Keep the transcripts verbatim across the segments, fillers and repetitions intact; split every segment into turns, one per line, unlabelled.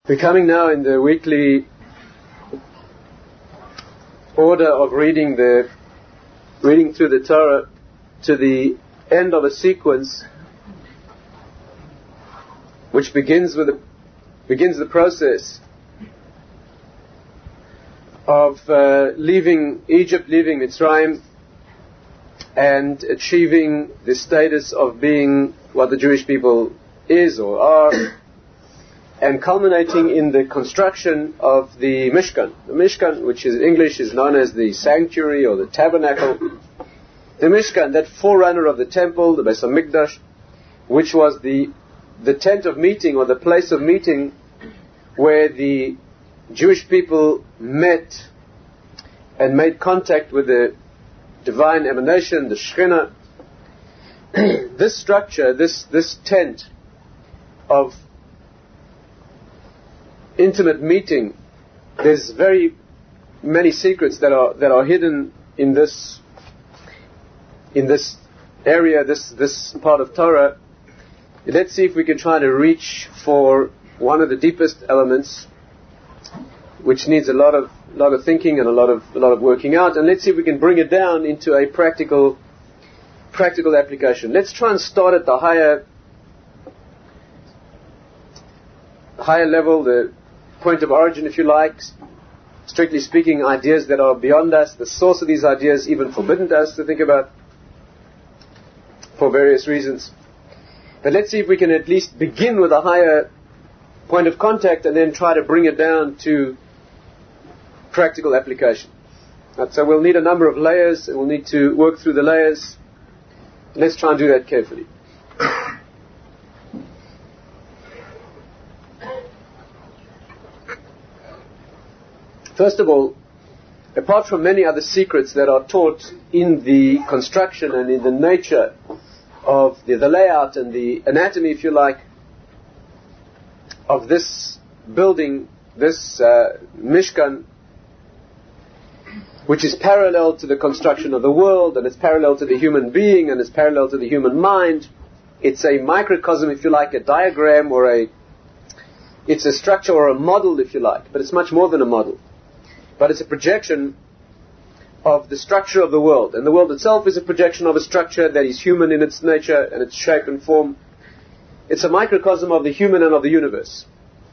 We're coming now in the weekly order of reading the reading through the Torah to the end of a sequence which begins with the, begins the process of uh, leaving Egypt, leaving Mitzrayim, and achieving the status of being what the Jewish people is or are, and culminating in the construction of the Mishkan. The Mishkan, which in English is known as the sanctuary or the tabernacle. The Mishkan, that forerunner of the temple, the Beis HaMikdash, which was the the tent of meeting or the place of meeting where the Jewish people met and made contact with the divine emanation, the Shekhinah. This structure, this this tent of intimate meeting, there's very many secrets that are that are hidden in this in this area, this this part of Torah. Let's see if we can try to reach for one of the deepest elements, which needs a lot of lot of thinking and a lot of a lot of working out, and let's see if we can bring it down into a practical practical application. Let's try and start at the higher higher level, the point of origin, if you like. Strictly speaking, ideas that are beyond us, the source of these ideas even forbidden to us to think about for various reasons. But let's see if we can at least begin with a higher point of contact and then try to bring it down to practical application. Right, so we'll need a number of layers, and we'll need to work through the layers. Let's try and do that carefully. First of all, apart from many other secrets that are taught in the construction and in the nature of the, the layout and the anatomy, if you like, of this building, this uh, Mishkan, which is parallel to the construction of the world, and it's parallel to the human being, and it's parallel to the human mind. It's a microcosm, if you like, a diagram, or a it's a structure or a model, if you like, but it's much more than a model. But it's a projection of the structure of the world. And the world itself is a projection of a structure that is human in its nature and its shape and form. It's a microcosm of the human and of the universe.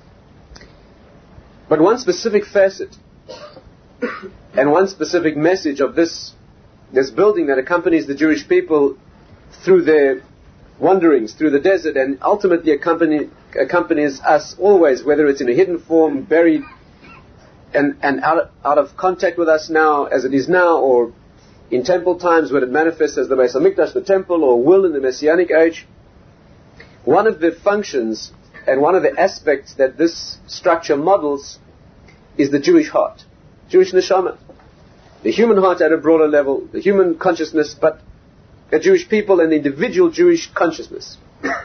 But one specific facet and one specific message of this, this building that accompanies the Jewish people through their wanderings through the desert, and ultimately accompany, accompanies us always, whether it's in a hidden form, buried and, and out, out of contact with us now as it is now, or in temple times when it manifests as the Beis HaMikdash, the temple, or will in the Messianic age. One of the functions and one of the aspects that this structure models is the Jewish heart, Jewish neshama, the human heart at a broader level, the human consciousness, but a Jewish people and the individual Jewish consciousness.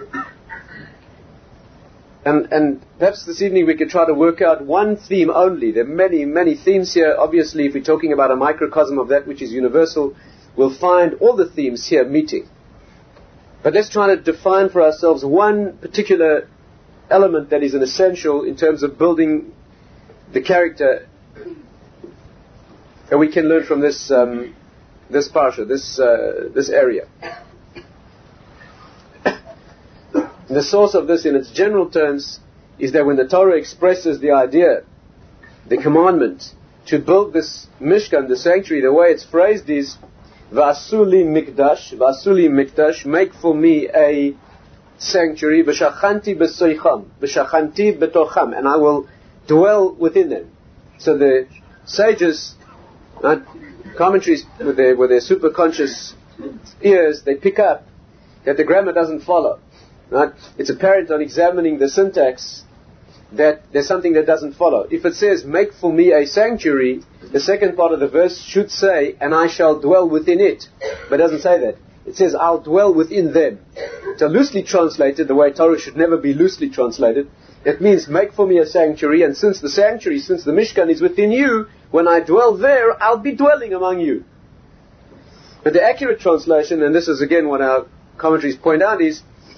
And, and perhaps this evening we could try to work out one theme only. There are many, many themes here. Obviously, if we're talking about a microcosm of that which is universal, we'll find all the themes here meeting. But let's try to define for ourselves one particular element that is an essential in terms of building the character that we can learn from this um, this parsha, this uh, this area. The source of this in its general terms is that when the Torah expresses the idea, the commandment to build this Mishkan, the sanctuary, the way it's phrased is Vasuli Mikdash, Vasuli Mikdash, make for me a sanctuary, V'shachanti b'soicham, V'shachanti b'tocham, and I will dwell within them. So the sages, uh, commentaries with their, with their super conscious ears, they pick up that the grammar doesn't follow. Right? It's apparent on examining the syntax that there's something that doesn't follow. If it says, make for me a sanctuary, the second part of the verse should say, and I shall dwell within it. But it doesn't say that. It says, I'll dwell within them. So loosely translated, the way Torah should never be loosely translated, it means, make for me a sanctuary, and since the sanctuary, since the Mishkan is within you, when I dwell there, I'll be dwelling among you. But the accurate translation, and this is again what our commentaries point out, is,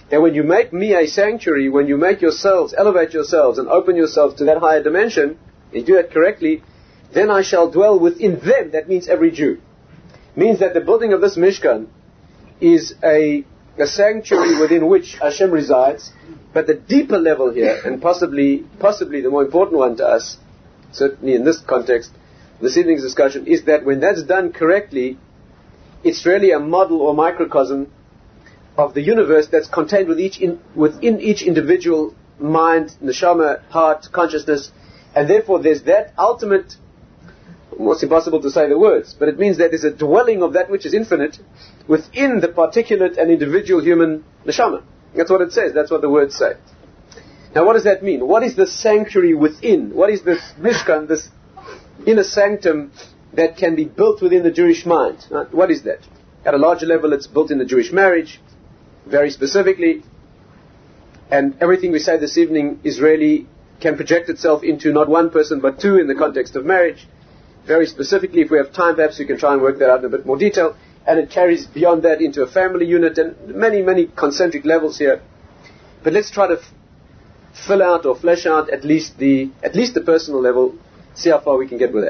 that when you make me a sanctuary, when you make yourselves, elevate yourselves and open yourselves to that higher dimension, and you do that correctly, then I shall dwell within them. That means every Jew. Means that the building of this Mishkan is a, a sanctuary within which Hashem resides, but the deeper level here, and possibly possibly the more important one to us, certainly in this context, this evening's discussion, is that when that's done correctly, it's really a model or microcosm of the universe that's contained with each in, within each individual mind, neshama, heart, consciousness, and therefore there's that ultimate, almost impossible to say the words, but it means that there's a dwelling of that which is infinite within the particulate and individual human neshama. That's what it says, that's what the words say. Now what does that mean? What is the sanctuary within? What is this Mishkan, this inner sanctum that can be built within the Jewish mind? Right? What is that? At a larger level, it's built in the Jewish marriage, very specifically, and everything we say this evening is really, can project itself into not one person but two in the context of marriage. Very specifically, if we have time, perhaps we can try and work that out in a bit more detail. And it carries beyond that into a family unit and many, many concentric levels here. But let's try to f- fill out or flesh out at least the at least the personal level. See how far we can get with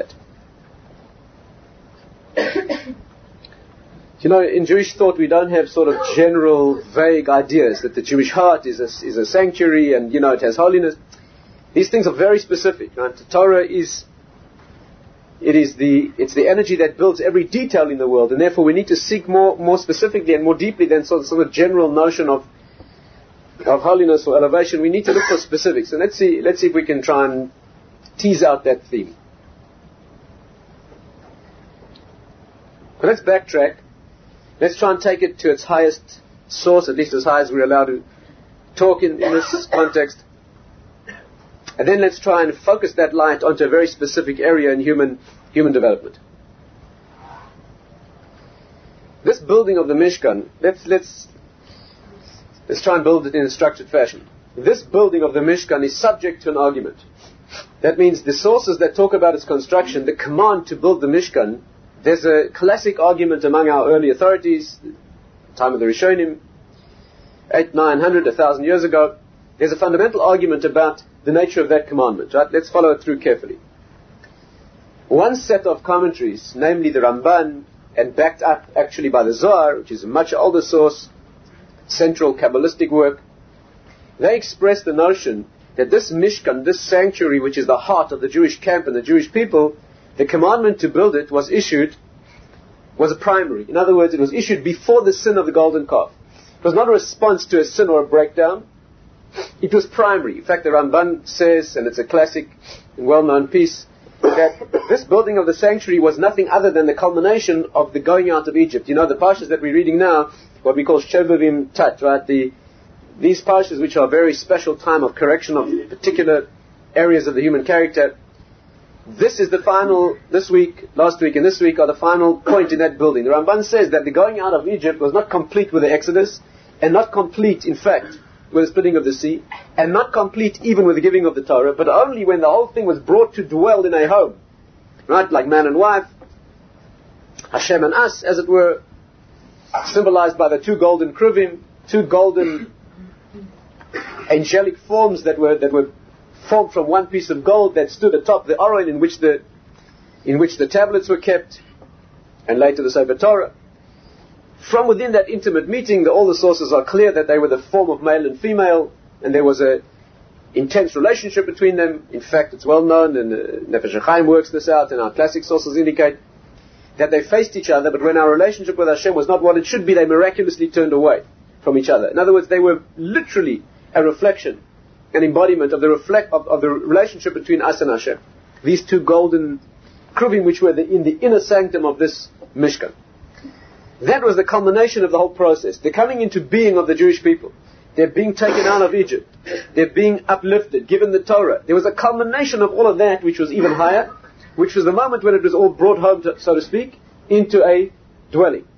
that. You know, in Jewish thought, we don't have sort of general, vague ideas that the Jewish heart is a, is a sanctuary and, you know, it has holiness. These things are very specific. Right? The Torah is. It is the it's the energy that builds every detail in the world, and therefore we need to seek more more specifically and more deeply than sort of, sort of general notion of of holiness or elevation. We need to look for specifics, and let's see let's see if we can try and tease out that theme. But let's backtrack. Let's try and take it to its highest source, at least as high as we're allowed to talk in, in this context. And then let's try and focus that light onto a very specific area in human human development. This building of the Mishkan, let's let's let's try and build it in a structured fashion. This building of the Mishkan is subject to an argument. That means the sources that talk about its construction, the command to build the Mishkan, there's a classic argument among our early authorities, time of the Rishonim, eight, nine hundred, a thousand years ago. There's a fundamental argument about the nature of that commandment, right? Let's follow it through carefully. One set of commentaries, namely the Ramban, and backed up actually by the Zohar, which is a much older source, central Kabbalistic work, they express the notion that this Mishkan, this sanctuary, which is the heart of the Jewish camp and the Jewish people, the commandment to build it was issued, was a primary. In other words, it was issued before the sin of the golden calf. It was not a response to a sin or a breakdown. It was primary. In fact, the Ramban says, and it's a classic and well-known piece, that this building of the sanctuary was nothing other than the culmination of the going out of Egypt. You know, the parshas that we're reading now, what we call Shovavim Tat, right? The, these parshas, which are a very special time of correction of particular areas of the human character, this is the final, this week, last week and this week are the final point in that building. The Ramban says that the going out of Egypt was not complete with the Exodus, and not complete, in fact, with the splitting of the sea, and not complete even with the giving of the Torah, but only when the whole thing was brought to dwell in a home, right, like man and wife, Hashem and us, as it were, symbolized by the two golden kruvim, two golden angelic forms that were that were formed from one piece of gold that stood atop the Aron in which the in which the tablets were kept, and later the Sefer Torah. From within that intimate meeting, the, all the sources are clear that they were the form of male and female, and there was a intense relationship between them. In fact, it's well known, and uh, Nefesh HaChaim works this out, and our classic sources indicate that they faced each other, but when our relationship with Hashem was not what it should be, they miraculously turned away from each other. In other words, they were literally a reflection, an embodiment of the reflect of, of the relationship between us and Hashem. These two golden kruvim, which were the, in the inner sanctum of this Mishkan. That was the culmination of the whole process. The coming into being of the Jewish people. They're being taken out of Egypt. They're being uplifted, given the Torah. There was a culmination of all of that, which was even higher, which was the moment when it was all brought home, to, so to speak, into a dwelling.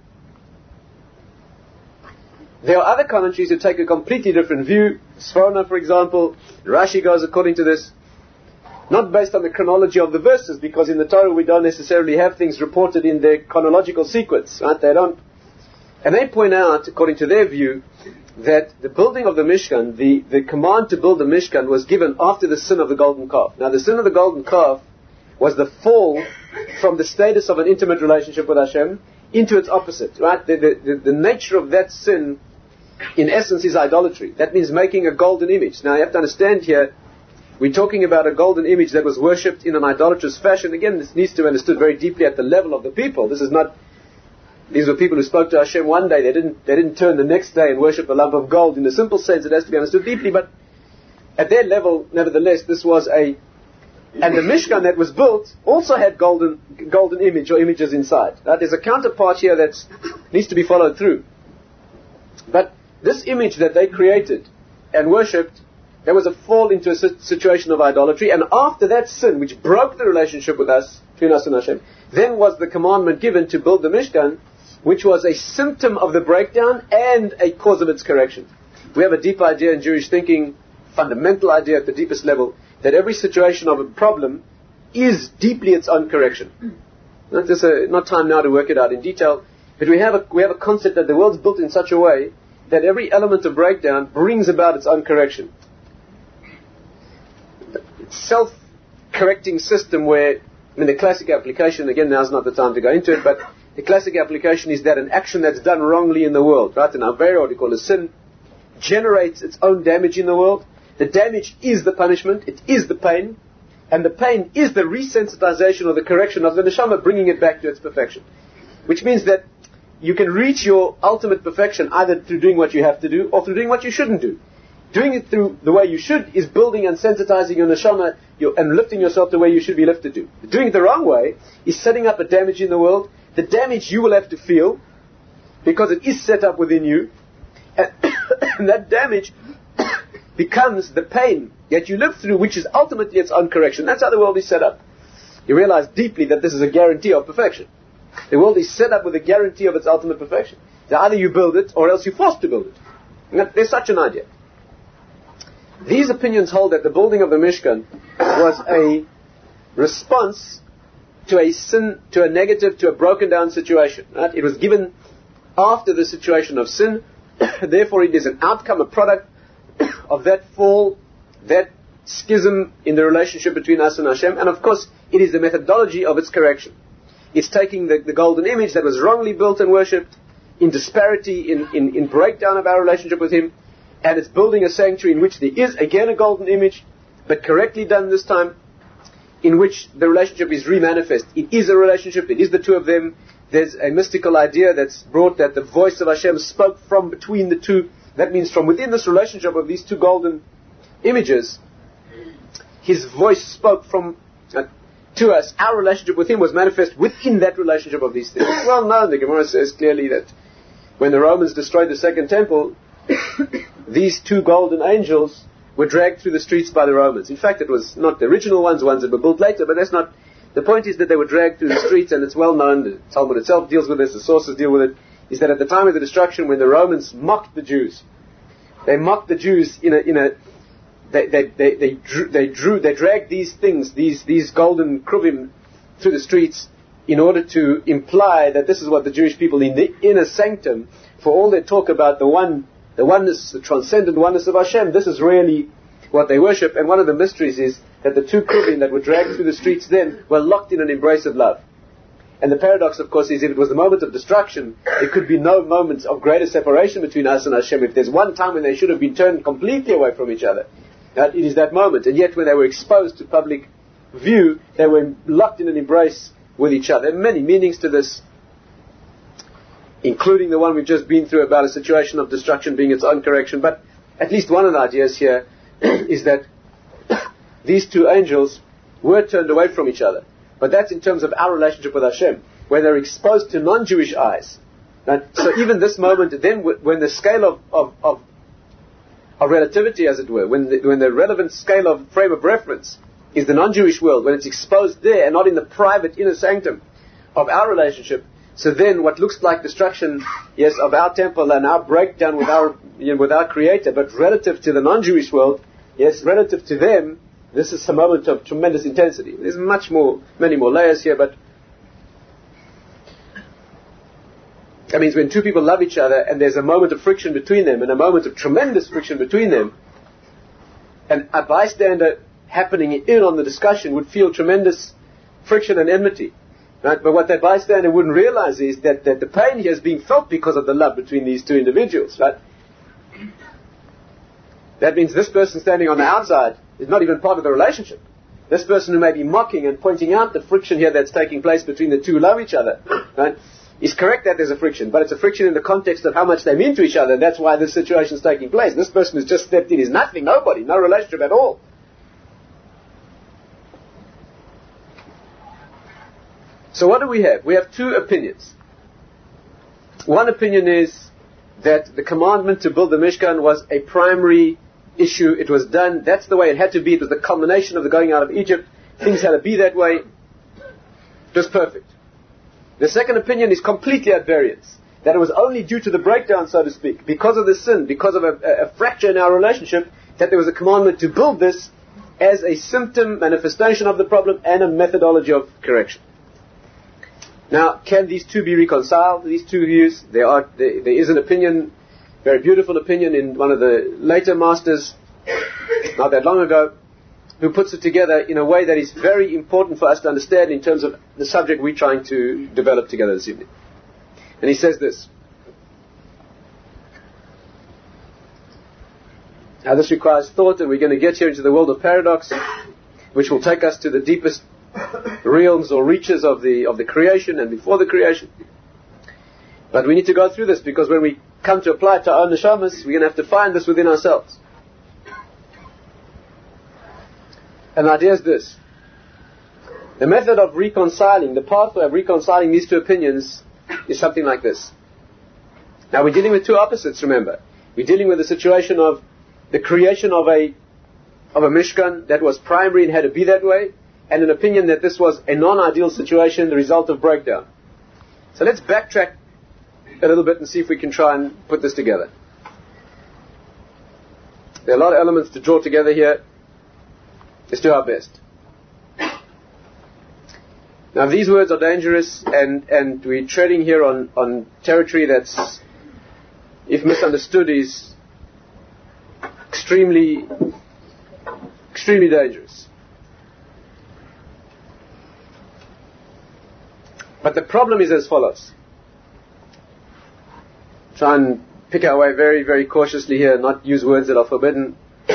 There are other commentaries who take a completely different view. Sforno, for example, Rashi goes according to this, not based on the chronology of the verses, because in the Torah we don't necessarily have things reported in their chronological sequence, right? They don't. And they point out, according to their view, that the building of the Mishkan, the, the command to build the Mishkan was given after the sin of the golden calf. Now the sin of the golden calf was the fall from the status of an intimate relationship with Hashem into its opposite, right? The, the, the, the nature of that sin, in essence, is idolatry. That means making a golden image. Now you have to understand here, we're talking about a golden image that was worshipped in an idolatrous fashion. Again, this needs to be understood very deeply at the level of the people. This is not, these were people who spoke to Hashem one day. They didn't, they didn't turn the next day and worship a lump of gold. In a simple sense, it has to be understood deeply. But at their level, nevertheless, this was a, and the Mishkan that was built also had golden, golden image or images inside. Right? There's a counterpart here that needs to be followed through. But this image that they created and worshipped, there was a fall into a situation of idolatry, and after that sin, which broke the relationship with us, between us and Hashem, then was the commandment given to build the Mishkan, which was a symptom of the breakdown and a cause of its correction. We have a deep idea in Jewish thinking, fundamental idea at the deepest level, that every situation of a problem is deeply its own correction. Not, just a, not time now to work it out in detail, but we have a, we have a concept that the world's built in such a way that every element of breakdown brings about its own correction. Self-correcting system where, I mean, the classic application, again, now's not the time to go into it, but the classic application is that an action that's done wrongly in the world, right, an avera, what we call a sin, generates its own damage in the world. The damage is the punishment, it is the pain, and the pain is the resensitization or the correction of the neshama, bringing it back to its perfection. Which means that you can reach your ultimate perfection either through doing what you have to do or through doing what you shouldn't do. Doing it through the way you should is building and sensitizing your neshama your, and lifting yourself the way you should be lifted to. Doing it the wrong way is setting up a damage in the world. The damage you will have to feel because it is set up within you. And, and that damage becomes the pain that you live through, which is ultimately its own correction. That's how the world is set up. You realize deeply that this is a guarantee of perfection. The world is set up with a guarantee of its ultimate perfection. So either you build it or else you're forced to build it. And there's such an idea. These opinions hold that the building of the Mishkan was a response to a sin, to a negative, to a broken down situation. Right? It was given after the situation of sin. Therefore, it is an outcome, a product of that fall, that schism in the relationship between us and Hashem. And of course, it is the methodology of its correction. It's taking the, the golden image that was wrongly built and worshipped in disparity, in, in, in breakdown of our relationship with Him, and it's building a sanctuary in which there is again a golden image, but correctly done this time, in which the relationship is re-manifest. It is a relationship, it is the two of them. There's a mystical idea that's brought that the voice of Hashem spoke from between the two. That means from within this relationship of these two golden images, His voice spoke from uh, to us. Our relationship with Him was manifest within that relationship of these things. Well known, the Gemara says clearly that when the Romans destroyed the second temple, these two golden angels were dragged through the streets by the Romans. In fact, it was not the original ones, ones that were built later, but that's not... The point is that they were dragged through the streets, and it's well known, the Talmud itself deals with this, the sources deal with it, is that at the time of the destruction, when the Romans mocked the Jews, they mocked the Jews in a... In a they, they, they, they, drew, they drew, they dragged these things, these, these golden kruvim through the streets in order to imply that this is what the Jewish people in the inner sanctum, for all their talk about the one... The oneness, the transcendent oneness of Hashem, this is really what they worship. And one of the mysteries is that the two kruvim that were dragged through the streets then were locked in an embrace of love. And the paradox, of course, is if it was the moment of destruction, there could be no moment of greater separation between us and Hashem. If there's one time when they should have been turned completely away from each other, that it is that moment. And yet when they were exposed to public view, they were locked in an embrace with each other. There are many meanings to this, including the one we've just been through about a situation of destruction being its own correction. But at least one of the ideas here is that these two angels were turned away from each other. But that's in terms of our relationship with Hashem, where they're exposed to non-Jewish eyes. Now, so even this moment, then when the scale of, of, of, of relativity, as it were, when the, when the relevant scale of frame of reference is the non-Jewish world, when it's exposed there and not in the private inner sanctum of our relationship, so then what looks like destruction, yes, of our temple and our breakdown with our, you know, with our Creator, but relative to the non-Jewish world, yes, relative to them, this is a moment of tremendous intensity. There's much more, many more layers here, but That means when two people love each other and there's a moment of friction between them and a moment of tremendous friction between them, and a bystander happening in on the discussion would feel tremendous friction and enmity. Right? But what that bystander wouldn't realize is that, that the pain here is being felt because of the love between these two individuals. Right? That means this person standing on the outside is not even part of the relationship. This person who may be mocking and pointing out the friction here that's taking place between the two who love each other, right, is correct that there's a friction, but it's a friction in the context of how much they mean to each other, and that's why this situation is taking place. This person who's just stepped in is nothing, nobody, no relationship at all. So what do we have? We have two opinions. One opinion is that the commandment to build the Mishkan was a primary issue. It was done. That's the way it had to be. It was the culmination of the going out of Egypt. Things had to be that way. It was perfect. The second opinion is completely at variance. That it was only due to the breakdown, so to speak, because of the sin, because of a, a fracture in our relationship, that there was a commandment to build this as a symptom, manifestation of the problem, and a methodology of correction. Now, can these two be reconciled, these two views? There are, there, there is an opinion, very beautiful opinion in one of the later masters, not that long ago, who puts it together in a way that is very important for us to understand in terms of the subject we're trying to develop together this evening. And he says this. Now this requires thought, and we're going to get here into the world of paradox, which will take us to the deepest realms or reaches of the of the creation and before the creation. But we need to go through this, because when we come to apply it to our own neshamas, we're going to have to find this within ourselves. And the idea is this. The method of reconciling, the pathway of reconciling these two opinions is something like this. Now we're dealing with two opposites, remember. We're dealing with the situation of the creation of a of a Mishkan that was primary and had to be that way, and an opinion that this was a non-ideal situation, the result of breakdown. So let's backtrack a little bit and see if we can try and put this together. There are a lot of elements to draw together here. Let's do our best. Now these words are dangerous, and, and we're treading here on, on territory that's, if misunderstood, is extremely, extremely dangerous. But the problem is as follows. Try and pick our way very, very cautiously here, not use words that are forbidden.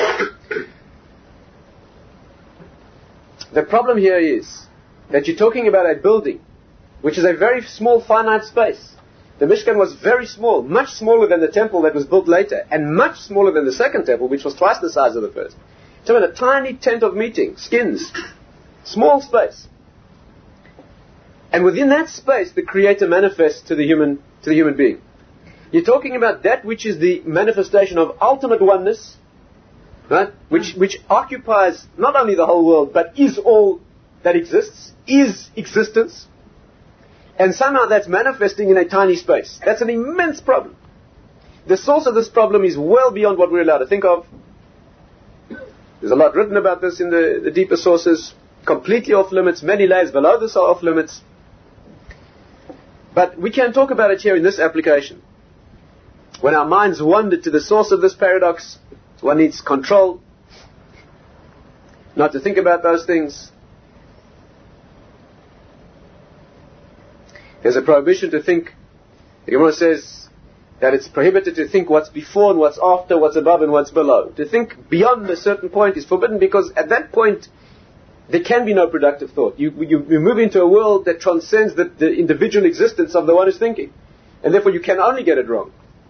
The problem here is that you're talking about a building which is a very small, finite space. The Mishkan was very small, much smaller than the temple that was built later, and much smaller than the second temple, which was twice the size of the first. So in a tiny tent of meeting, skins, small space. And within that space, the Creator manifests to the human, to the human being. You're talking about that which is the manifestation of ultimate oneness, right? Which, which occupies not only the whole world, but is all that exists, is existence. And somehow that's manifesting in a tiny space. That's an immense problem. The source of this problem is well beyond what we're allowed to think of. There's a lot written about this in the, the deeper sources. Completely off limits. Many layers below this are off limits. But we can talk about it here in this application. When our minds wander to the source of this paradox, one needs control, not to think about those things. There's a prohibition to think. The Gemara says that it's prohibited to think what's before and what's after, what's above and what's below. To think beyond a certain point is forbidden, because at that point there can be no productive thought. You, you, you move into a world that transcends the, the individual existence of the one who's thinking. And therefore you can only get it wrong.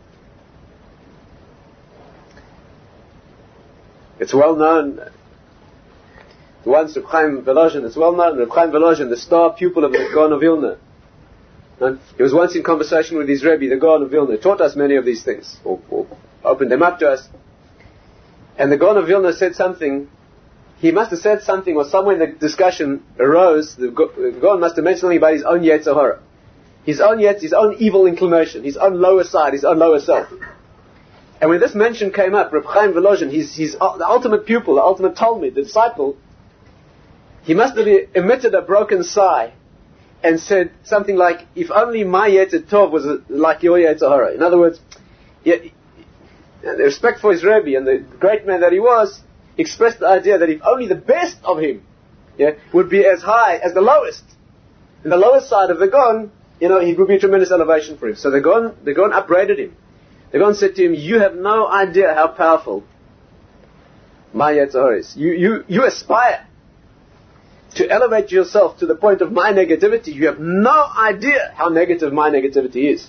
It's well known, once Reb Chaim Volozhin, it's well known, Reb Chaim Volozhin, the star pupil of the Gaon of Vilna. And he was once in conversation with his Rebbe, the Gaon of Vilna, taught us many of these things, or, or opened them up to us. And the Gaon of Vilna said something. He must have said something, or somewhere in the discussion arose, the Gaon must have mentioned something about his own Yetzer Hara. His own Yetzer, his own evil inclination, his own lower side, his own lower self. And when this mention came up, Reb Chaim Volozhin, he's, he's uh, the ultimate pupil, the ultimate Talmud, the disciple, he must have emitted a broken sigh, and said something like, if only my Yetzer Tov was like your Yetzer Hara. In other words, yeah, the respect for his Rebbe and the great man that he was, expressed the idea that if only the best of him, yeah, would be as high as the lowest, and the lowest side of the Gon, you know, it would be a tremendous elevation for him. So the Gon, the Gon upbraided him. The Gon said to him, you have no idea how powerful my Yetzer Hara is. You, you, you aspire to elevate yourself to the point of my negativity. You have no idea how negative my negativity is.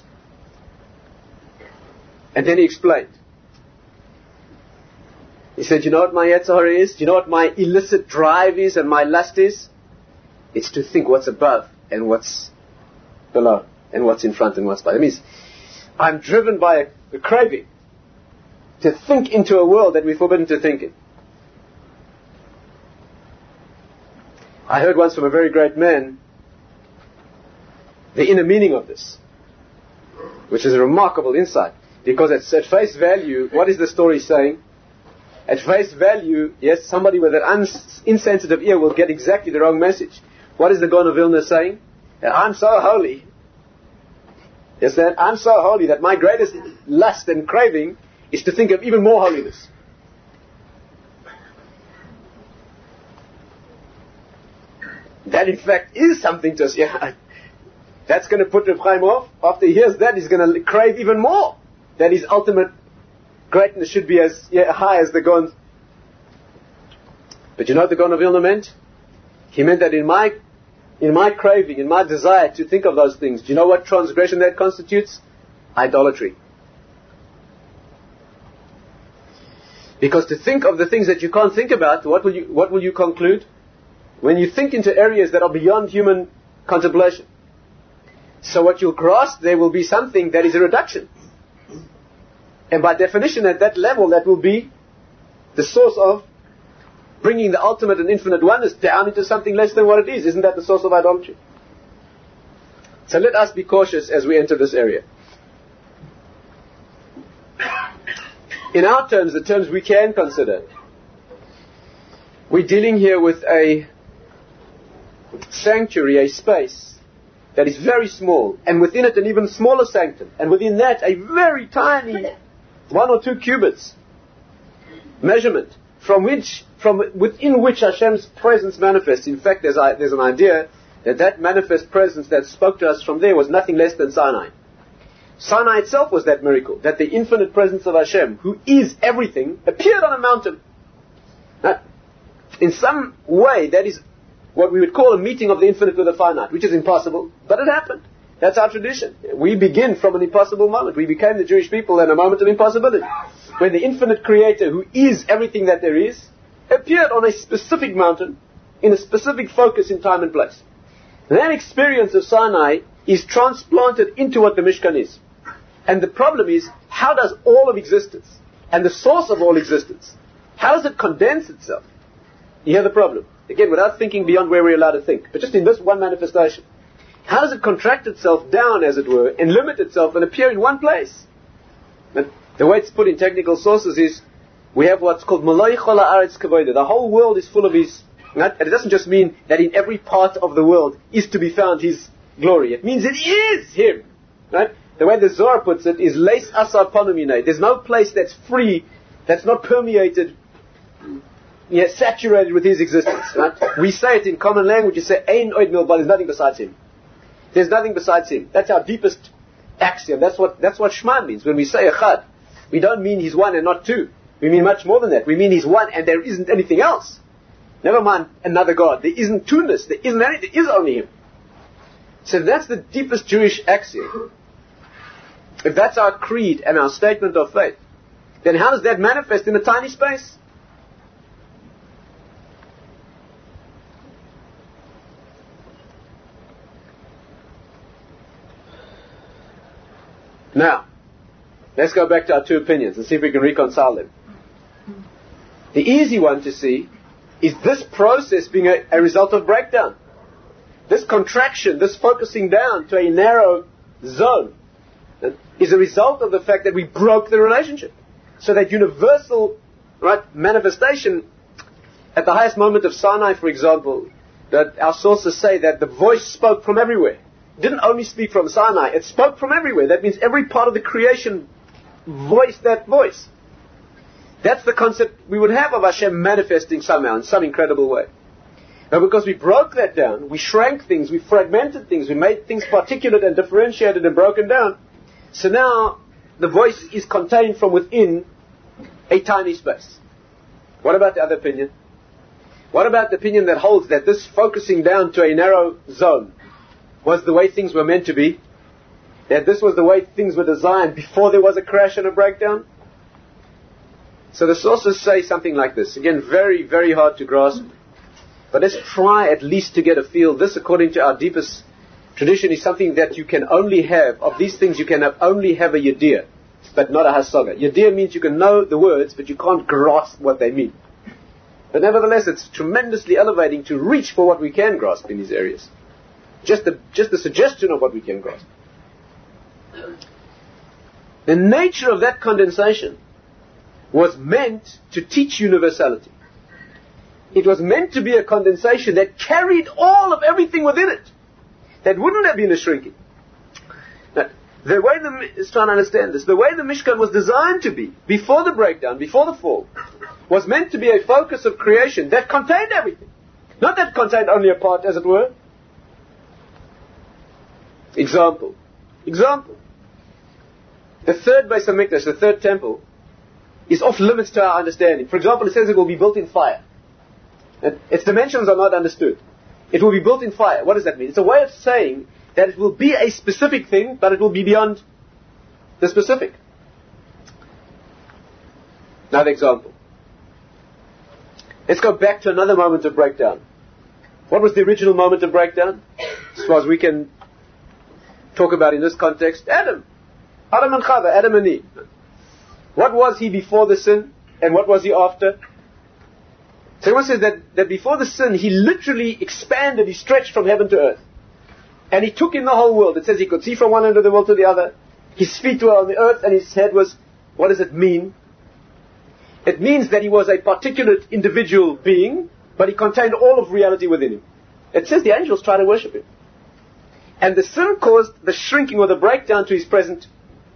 And then he explained. He said, you know what my Yetzer Hara is? Do you know what my illicit drive is and my lust is? It's to think what's above and what's below, and what's in front and what's behind. That means I'm driven by a, a craving to think into a world that we're forbidden to think in. I heard once from a very great man the inner meaning of this, which is a remarkable insight, because it's at face value, what is the story saying? At face value, yes, somebody with an uns- insensitive ear will get exactly the wrong message. What is the Gaon of Vilna saying? That I'm so holy. Yes, that I'm so holy that my greatest lust and craving is to think of even more holiness. That in fact is something to us. Yeah, that's going to put Reb Chaim off. After he hears that, he's going to crave even more. That his ultimate greatness should be as yeah, high as the Gaon. But you know what the Gaon of Vilna meant? He meant that in my in my craving, in my desire to think of those things, do you know what transgression that constitutes? Idolatry. Because to think of the things that you can't think about, what will you what will you conclude? When you think into areas that are beyond human contemplation. So what you'll grasp there will be something that is a reduction. And by definition, at that level, that will be the source of bringing the ultimate and infinite oneness down into something less than what it is. Isn't that the source of idolatry? So let us be cautious as we enter this area. In our terms, the terms we can consider, we're dealing here with a sanctuary, a space that is very small, and within it an even smaller sanctum, and within that a very tiny one or two cubits measurement, from which, from within which Hashem's presence manifests. In fact, there's, a, there's an idea that that manifest presence that spoke to us from there was nothing less than Sinai. Sinai itself was that miracle, that the infinite presence of Hashem, who is everything, appeared on a mountain. Now, in some way, that is what we would call a meeting of the infinite with the finite, which is impossible, but it happened. That's our tradition. We begin from an impossible moment. We became the Jewish people in a moment of impossibility, when the infinite creator, who is everything that there is, appeared on a specific mountain, in a specific focus in time and place. And that experience of Sinai is transplanted into what the Mishkan is. And the problem is, how does all of existence, and the source of all existence, how does it condense itself? You hear the problem. Again, without thinking beyond where we're allowed to think, but just in this one manifestation. How does it contract itself down, as it were, and limit itself and appear in one place? And the way it's put in technical sources is, we have what's called Malay Chol Haaretz Kavodah. The whole world is full of His. Right? And it doesn't just mean that in every part of the world is to be found His glory. It means it is Him. Right? The way the Zohar puts it is Leis Asar Panumine. There's no place that's free, that's not permeated, yeah, saturated with His existence. Right? We say it in common language. You say Ein Oid Milbad. There's nothing besides Him. There's nothing besides Him. That's our deepest axiom. That's what that's what Shema means. When we say Echad, we don't mean He's one and not two. We mean much more than that. We mean He's one and there isn't anything else. Never mind another God. There isn't two-ness. There isn't anything. There is only Him. So that's the deepest Jewish axiom. If that's our creed and our statement of faith, then how does that manifest in a tiny space? Now, let's go back to our two opinions and see if we can reconcile them. The easy one to see is this process being a, a result of breakdown. This contraction, this focusing down to a narrow zone, is a result of the fact that we broke the relationship. So that universal, right, manifestation at the highest moment of Sinai, for example, that our sources say that the voice spoke from everywhere. It didn't only speak from Sinai, it spoke from everywhere. That means every part of the creation voiced that voice. That's the concept we would have of Hashem manifesting somehow in some incredible way. But because we broke that down, we shrank things, we fragmented things, we made things particulate and differentiated and broken down, so now the voice is contained from within a tiny space. What about the other opinion? What about the opinion that holds that this focusing down to a narrow zone was the way things were meant to be? That this was the way things were designed before there was a crash and a breakdown? So the sources say something like this. Again, very, very hard to grasp. But let's try at least to get a feel. This, according to our deepest tradition, is something that you can only have. Of these things, you can have only have a yediyah, but not a hasaga. Yediyah means you can know the words, but you can't grasp what they mean. But nevertheless, it's tremendously elevating to reach for what we can grasp in these areas. Just the, just the suggestion of what we can grasp. The nature of that condensation was meant to teach universality. It was meant to be a condensation that carried all of everything within it. That wouldn't have been a shrinking. Now, the way the is trying to understand this, the way the Mishkan was designed to be, before the breakdown, before the fall, was meant to be a focus of creation that contained everything. Not that contained only a part, as it were. Example. Example. The third Beis HaMikdash, the third temple, is off limits to our understanding. For example, it says it will be built in fire. And its dimensions are not understood. It will be built in fire. What does that mean? It's a way of saying that it will be a specific thing, but it will be beyond the specific. Another example. Let's go back to another moment of breakdown. What was the original moment of breakdown? As far as we can talk about in this context, Adam. Adam and Chava, Adam and Eve. What was he before the sin, and what was he after? So one says that, that before the sin, he literally expanded, he stretched from heaven to earth. And he took in the whole world. It says he could see from one end of the world to the other. His feet were on the earth and his head was, what does it mean? It means that he was a particulate individual being, but he contained all of reality within him. It says the angels try to worship him. And the sin caused the shrinking or the breakdown to his present.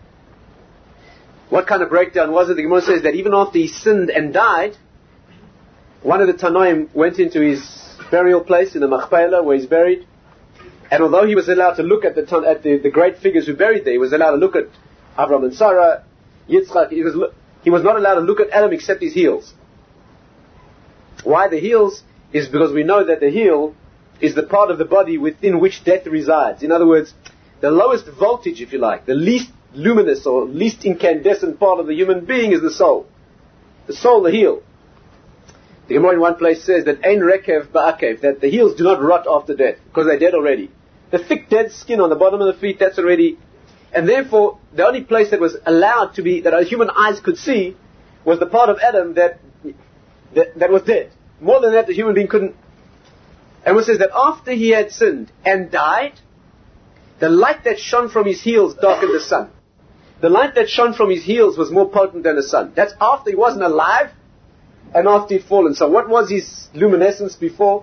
What kind of breakdown was it? The Gemara says that even after he sinned and died, one of the Tanoim went into his burial place in the Machpelah where he's buried, and although he was allowed to look at the at the, the great figures who buried there, he was allowed to look at Abraham and Sarah, Yitzchak. He was he was not allowed to look at Adam except his heels. Why the heels? Is because we know that the heel is the part of the body within which death resides. In other words, the lowest voltage, if you like, the least luminous or least incandescent part of the human being is the soul. The soul, the heel. The Gemara in one place says that ein rekev ba'akev, that the heels do not rot after death, because they're dead already. The thick dead skin on the bottom of the feet, that's already, and therefore the only place that was allowed to be, that our human eyes could see, was the part of Adam that that, that was dead. More than that, the human being couldn't. And one says that after he had sinned and died, the light that shone from his heels darkened the sun. The light that shone from his heels was more potent than the sun. That's after he wasn't alive, and after he'd fallen. So what was his luminescence before?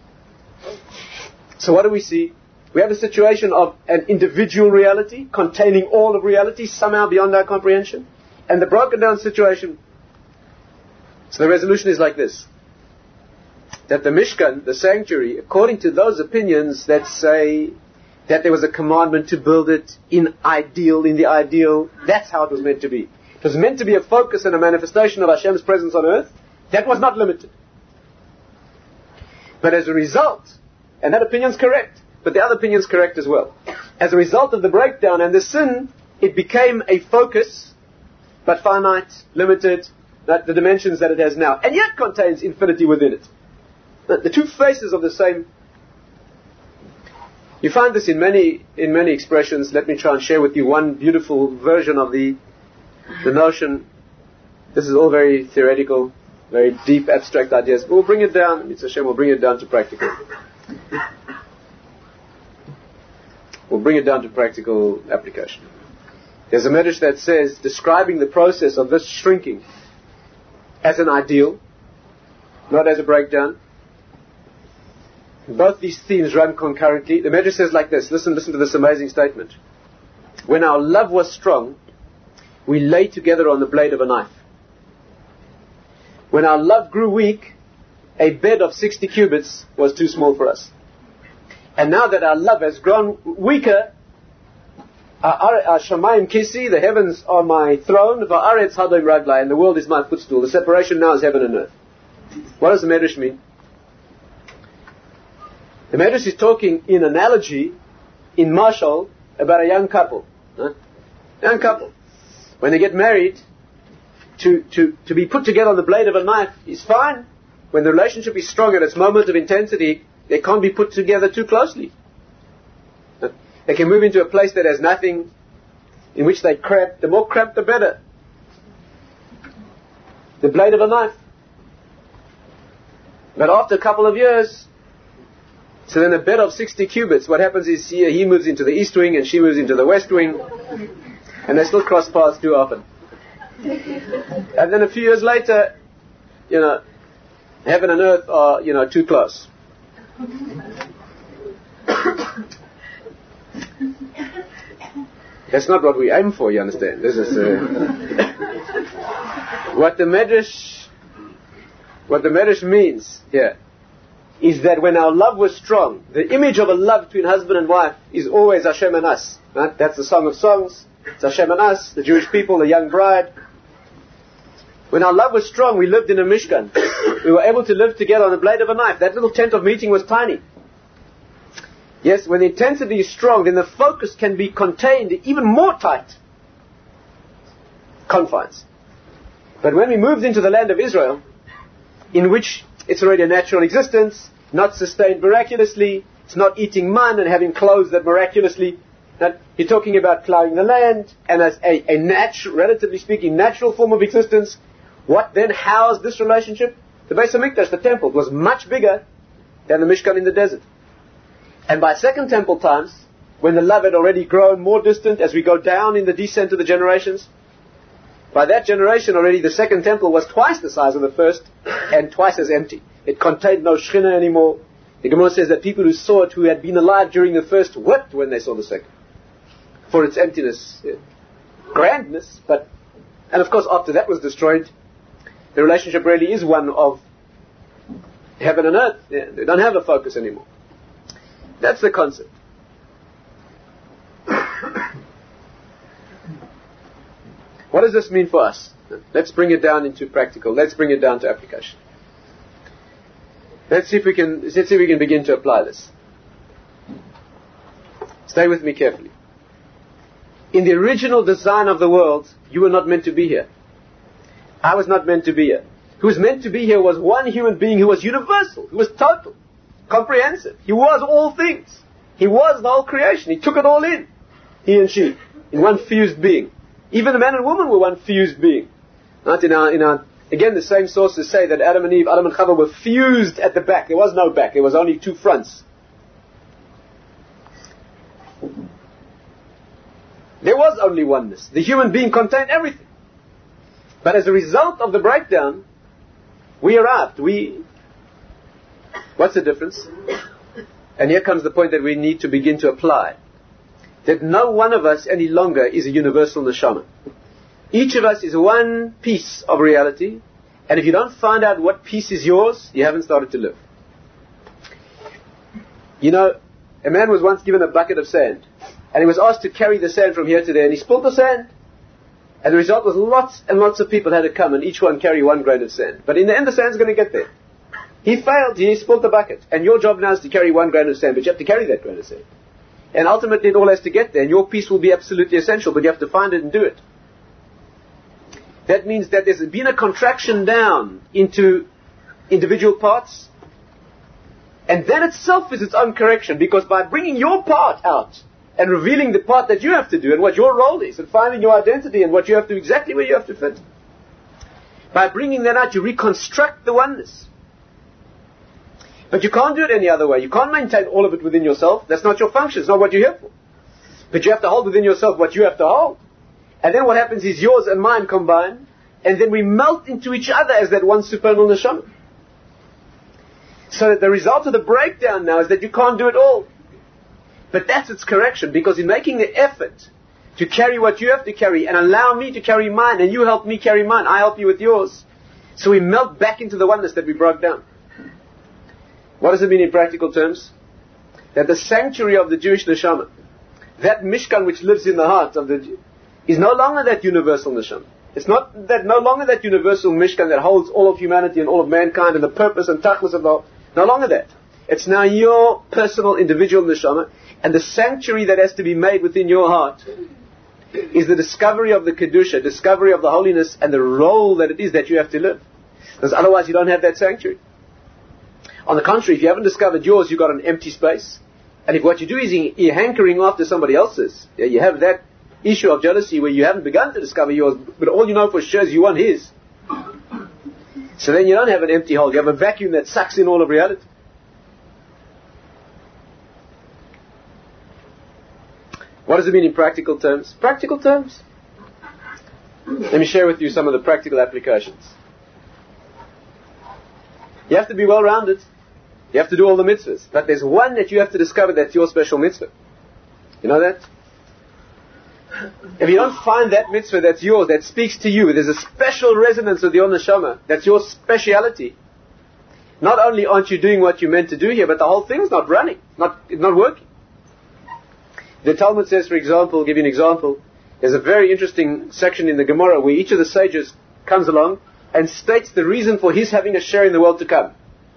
So what do we see? We have a situation of an individual reality containing all of reality somehow beyond our comprehension, and the broken down situation. So the resolution is like this: that the Mishkan, the sanctuary, according to those opinions that say that there was a commandment to build it in ideal, in the ideal, that's how it was meant to be. It was meant to be a focus and a manifestation of Hashem's presence on earth. That was not limited. But as a result, and that opinion is correct, but the other opinion is correct as well. As a result of the breakdown and the sin, it became a focus, but finite, limited, that the dimensions that it has now, and yet contains infinity within it. The, the two faces of the same. You find this in many in many expressions. Let me try and share with you one beautiful version of the the notion. This is all very theoretical, very deep, abstract ideas. But we'll bring it down, Mitzvah Hashem, we'll bring it down to practical. We'll bring it down to practical application. There's a medrash that says, describing the process of this shrinking as an ideal, not as a breakdown. both these themes run concurrently. The Medrash says like this. Listen, listen to this amazing statement. When our love was strong, we lay together on the blade of a knife. When our love grew weak, a bed of sixty cubits was too small for us. And now that our love has grown weaker, our Shamayim Kisi, the heavens are my throne, Va'aretz Hadoim Raglai, and the world is my footstool. The separation now is heaven and earth. What does the Medrash mean? The Medrash is talking in analogy, in mashal, about a young couple. Huh? Young couple. When they get married, to, to, to be put together on the blade of a knife is fine. When the relationship is strong at its moment of intensity, they can't be put together too closely. Huh? They can move into a place that has nothing in which they cramp. The more cramped, the better. The blade of a knife. But after a couple of years, so then a bed of sixty cubits, what happens is he, he moves into the east wing and she moves into the west wing, and they still cross paths too often. And then a few years later, you know, heaven and earth are, you know, too close. That's not what we aim for, you understand. This is uh, what the Medrash, what the Medrash means here is that when our love was strong, the image of a love between husband and wife is always Hashem and us. Right? That's the Song of Songs. It's Hashem and us, the Jewish people, the young bride. When our love was strong, we lived in a Mishkan. We were able to live together on the blade of a knife. That little tent of meeting was tiny. Yes, when the intensity is strong, then the focus can be contained in even more tight confines. But when we moved into the land of Israel, in which it's already a natural existence, not sustained miraculously, it's not eating man and having clothes that miraculously, that you're talking about plowing the land, and as a, a natural, relatively speaking, natural form of existence. What then housed this relationship? The Beis HaMikdash, the temple, was much bigger than the Mishkan in the desert. And by Second Temple times, when the love had already grown more distant as we go down in the descent of the generations, by that generation already the Second Temple was twice the size of the first and twice as empty. It contained no Shekhinah anymore. The Gemara says that people who saw it, who had been alive during the first, wept when they saw the second, for its emptiness, yeah. grandness, but, and of course after that was destroyed, the relationship really is one of heaven and earth. Yeah, they don't have a focus anymore. That's the concept. What does this mean for us? Let's bring it down into practical. Let's bring it down to application. Let's see if we can, let's see if we can begin to apply this. Stay with me carefully. In the original design of the world, you were not meant to be here. I was not meant to be here. Who was meant to be here was one human being who was universal, who was total, comprehensive. He was all things. He was the whole creation. He took it all in, he and she, in one fused being. Even the man and woman were one fused being. Right? In our, in our, again, the same sources say that Adam and Eve, Adam and Chava were fused at the back. There was no back. There was only two fronts. There was only oneness. The human being contained everything. But as a result of the breakdown, we arrived. We, what's the difference? And here comes the point that we need to begin to apply. That no one of us any longer is a universal neshama. Each of us is one piece of reality, and if you don't find out what piece is yours, you haven't started to live. You know, a man was once given a bucket of sand, and he was asked to carry the sand from here to there, and he spilled the sand. And the result was lots and lots of people had to come and each one carry one grain of sand. But in the end, the sand's going to get there. He failed, he spilled the bucket. And your job now is to carry one grain of sand, but you have to carry that grain of sand. And ultimately it all has to get there, and your piece will be absolutely essential, but you have to find it and do it. That means that there's been a contraction down into individual parts, and that itself is its own correction, because by bringing your part out, and revealing the part that you have to do and what your role is and finding your identity and what you have to, exactly where you have to fit. By bringing that out, you reconstruct the oneness. But you can't do it any other way. You can't maintain all of it within yourself. That's not your function. It's not what you're here for. But you have to hold within yourself what you have to hold. And then what happens is yours and mine combine, and then we melt into each other as that one supernal neshama. So that the result of the breakdown now is that you can't do it all. But that's its correction, because in making the effort to carry what you have to carry and allow me to carry mine, and you help me carry mine, I help you with yours, so we melt back into the oneness that we broke down. What does it mean in practical terms? That the sanctuary of the Jewish neshama, that mishkan which lives in the heart of the Jew, is no longer that universal neshama. It's not that no longer that universal mishkan that holds all of humanity and all of mankind and the purpose and tachlis of the whole. No longer that. It's now your personal individual neshama, and the sanctuary that has to be made within your heart is the discovery of the kedusha, discovery of the holiness and the role that it is that you have to live. Because otherwise you don't have that sanctuary. On the contrary, if you haven't discovered yours, you've got an empty space. And if what you do is you're hankering after somebody else's, you have that issue of jealousy where you haven't begun to discover yours, but all you know for sure is you want his. So then you don't have an empty hole, you have a vacuum that sucks in all of reality. What does it mean in practical terms? Practical terms? Let me share with you some of the practical applications. You have to be well-rounded. You have to do all the mitzvahs. But there's one that you have to discover that's your special mitzvah. You know that? If you don't find that mitzvah that's yours, that speaks to you, there's a special resonance with your neshama, that's your speciality. Not only aren't you doing what you're meant to do here, but the whole thing's not running, not, it's not working. The Talmud says, for example, I'll give you an example, there's a very interesting section in the Gemara where each of the sages comes along and states the reason for his having a share in the world to come.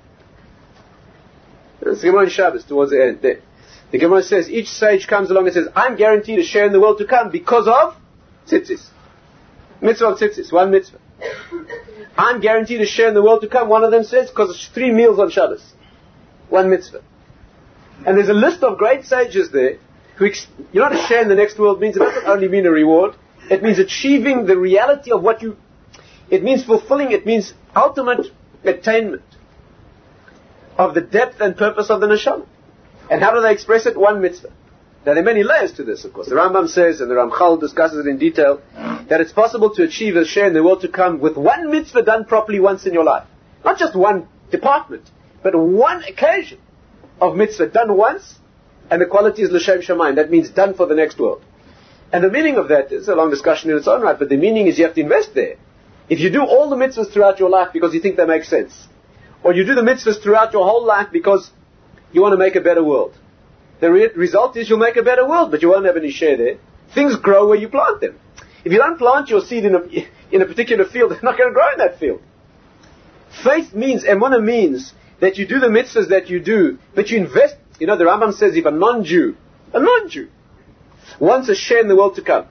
It's the Gemara in Shabbos, towards the end there. The Gemara says, each sage comes along and says, I'm guaranteed a share in the world to come because of tzitzis. Mitzvah of tzitzis, one mitzvah. I'm guaranteed a share in the world to come, one of them says, because it's three meals on Shabbos. One mitzvah. And there's a list of great sages there, who, ex- you know what a share in the next world means? It doesn't only mean a reward. It means achieving the reality of what you, it means fulfilling, it means ultimate attainment of the depth and purpose of the neshama. And how do they express it? One mitzvah. Now there are many layers to this, of course. The Rambam says, and the Ramchal discusses it in detail, that it's possible to achieve a share in the world to come with one mitzvah done properly once in your life. Not just one department, but one occasion of mitzvah done once, and the quality is l'shem shamayim. That means done for the next world. And the meaning of that is a long discussion in its own right, but the meaning is you have to invest there. If you do all the mitzvahs throughout your life because you think they make sense, or you do the mitzvahs throughout your whole life because you want to make a better world, the re- result is you'll make a better world, but you won't have any share there. Things grow where you plant them. If you don't plant your seed in a, in a particular field, they're not going to grow in that field. Faith means, emunah means, that you do the mitzvahs that you do, but you invest. You know, the Rambam says if a non-Jew, a non-Jew, wants a share in the world to come.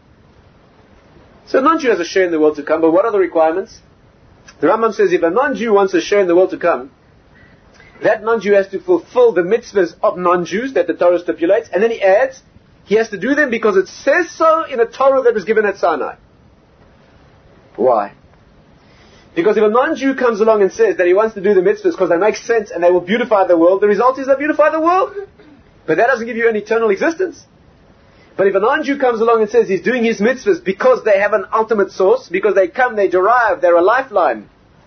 So a non-Jew has a share in the world to come, but what are the requirements? The Rambam says if a non-Jew wants a share in the world to come, that non-Jew has to fulfill the mitzvahs of non-Jews that the Torah stipulates, and then he adds, he has to do them because it says so in a Torah that was given at Sinai. Why? Because if a non-Jew comes along and says that he wants to do the mitzvahs because they make sense and they will beautify the world, the result is they beautify the world. But that doesn't give you an eternal existence. But if a non-Jew comes along and says he's doing his mitzvahs because they have an ultimate source, because they come, they derive, they're a lifeline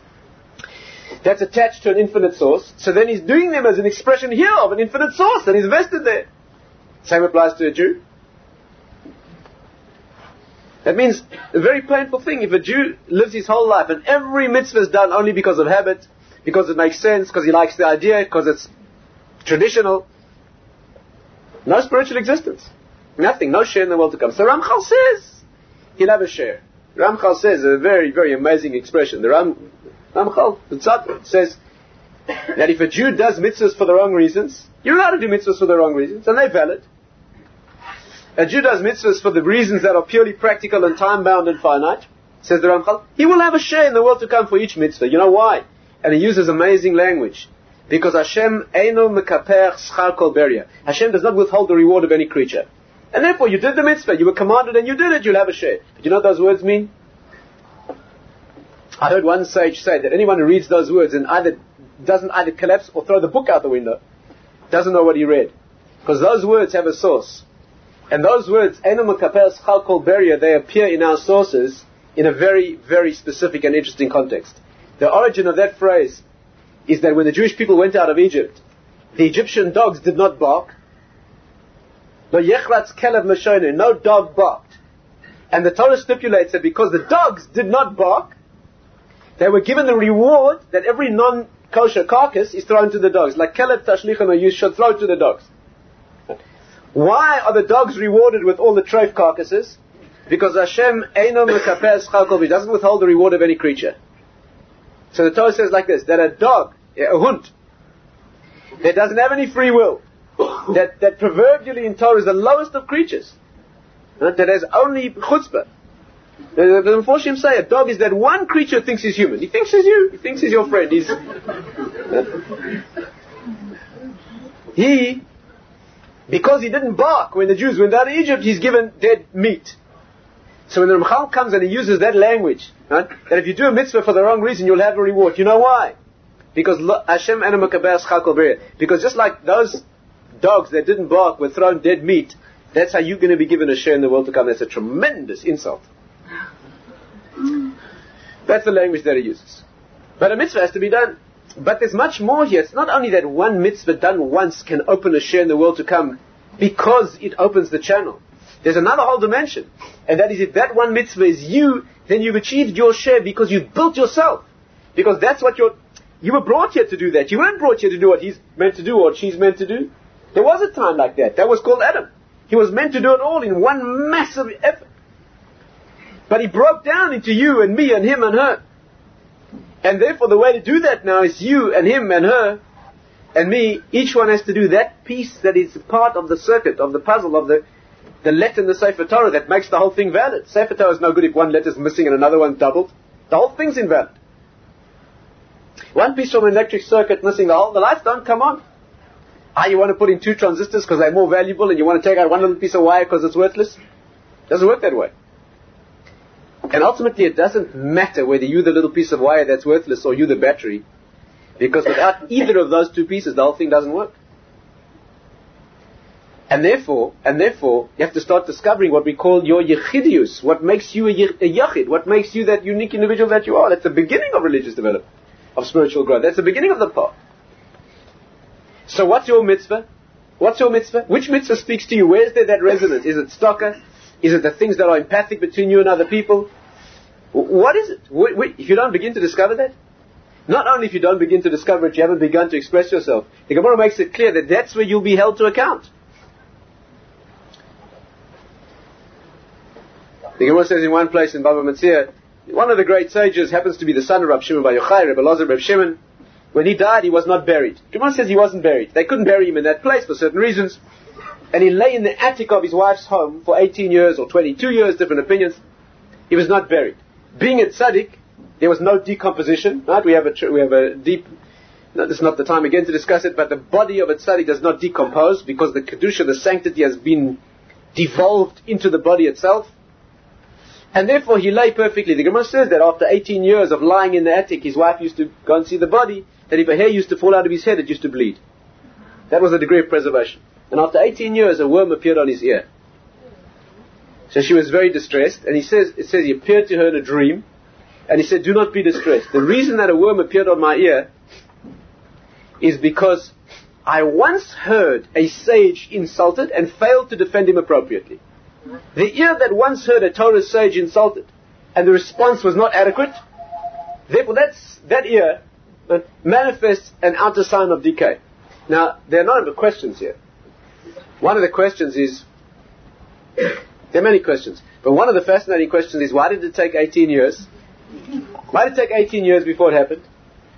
that's attached to an infinite source, so then he's doing them as an expression here of an infinite source and he's vested there. Same applies to a Jew. That means a very painful thing. If a Jew lives his whole life and every mitzvah is done only because of habit, because it makes sense, because he likes the idea, because it's traditional, no spiritual existence. Nothing, no share in the world to come. So Ramchal says he'll have a share. Ramchal says a very, very amazing expression. The Ram, Ramchal, the Tzaddik, says that if a Jew does mitzvahs for the wrong reasons, you're allowed to do mitzvahs for the wrong reasons, and they're valid. A Jew does mitzvahs for the reasons that are purely practical and time-bound and finite, says the Ramchal, he will have a share in the world to come for each mitzvah. You know why? And he uses amazing language. Because Hashem eino mekaper schar kol beria. Hashem does not withhold the reward of any creature. And therefore, you did the mitzvah, you were commanded and you did it, you'll have a share. But you know what those words mean? I heard one sage say that anyone who reads those words and either doesn't either collapse or throw the book out the window, doesn't know what he read. Because those words have a source. And those words, eino mekaper schar kol beria, they appear in our sources in a very, very specific and interesting context. The origin of that phrase is that when the Jewish people went out of Egypt, the Egyptian dogs did not bark. No yechlatz kelev meshone, no dog barked. And the Torah stipulates that because the dogs did not bark, they were given the reward that every non-kosher carcass is thrown to the dogs. Like kelev tashlichan, you should throw to the dogs. Why are the dogs rewarded with all the treif carcasses? Because Hashem eino mekaper schar kol, He doesn't withhold the reward of any creature. So the Torah says like this, that a dog, a hund, that doesn't have any free will, that, that proverbially in Torah is the lowest of creatures, right, that has only chutzpah. The, the Mephoshim say a dog is that one creature thinks he's human. He thinks he's you. He thinks he's your friend. He's he, because he didn't bark when the Jews went out of Egypt, he's given dead meat. So when the Ramchal comes and he uses that language, right, that if you do a mitzvah for the wrong reason, you'll have a reward. You know why? Because Hashem eno mekaber schar kol bria. Because just like those dogs that didn't bark were thrown dead meat, that's how you're going to be given a share in the world to come. That's a tremendous insult. That's the language that he uses. But a mitzvah has to be done. But there's much more here. It's not only that one mitzvah done once can open a share in the world to come because it opens the channel. There's another whole dimension. And that is, if that one mitzvah is you, then you've achieved your share because you've built yourself. Because that's what you're, you were brought here to do that. You weren't brought here to do what he's meant to do or what she's meant to do. There was a time like that. That was called Adam. He was meant to do it all in one massive effort. But he broke down into you and me and him and her. And therefore the way to do that now is you and him and her and me. Each one has to do that piece that is part of the circuit, of the puzzle, of the the letter in the Sefer Torah that makes the whole thing valid. Sefer Torah is no good if one letter is missing and another one doubled. The whole thing's invalid. One piece from an electric circuit missing, the whole, the lights don't come on. Ah, you want to put in two transistors because they're more valuable and you want to take out one little piece of wire because it's worthless? It doesn't work that way. And ultimately it doesn't matter whether you're the little piece of wire that's worthless or you the battery, because without either of those two pieces the whole thing doesn't work. And therefore, and therefore, you have to start discovering what we call your yechidius, what makes you a, yech- a yachid, what makes you that unique individual that you are. That's the beginning of religious development, of spiritual growth. That's the beginning of the path. So what's your mitzvah? What's your mitzvah? Which mitzvah speaks to you? Where is there that resonance? Is it tzedakah? Is it the things that are empathic between you and other people? What is it? Wait, wait, if you don't begin to discover that, not only if you don't begin to discover it, you haven't begun to express yourself. The Gemara makes it clear that that's where you'll be held to account. The Gemara says in one place in Baba Metzia, one of the great sages happens to be the son of Rab Shimon Bar Yochai, Reb Elazar Reb Shimon. When he died, he was not buried. The Gemara says he wasn't buried. They couldn't bury him in that place for certain reasons. And he lay in the attic of his wife's home for eighteen years or twenty-two years, different opinions. He was not buried. Being a tzaddik, there was no decomposition, right? We have a, tr- we have a deep, no, this is not the time again to discuss it, but the body of a tzaddik does not decompose because the kedusha, the sanctity has been devolved into the body itself. And therefore he lay perfectly. The Gemara says that after eighteen years of lying in the attic, his wife used to go and see the body, that if a hair used to fall out of his head, it used to bleed. That was the degree of preservation. And after eighteen years, a worm appeared on his ear. So she was very distressed, and he says, it says he appeared to her in a dream, and he said, do not be distressed. The reason that a worm appeared on my ear is because I once heard a sage insulted and failed to defend him appropriately. The ear that once heard a Torah sage insulted, and the response was not adequate, therefore that's, that ear uh, manifests an outer sign of decay. Now, there are a number of questions here. One of the questions is, there are many questions, but one of the fascinating questions is, why did it take eighteen years? Why did it take eighteen years before it happened?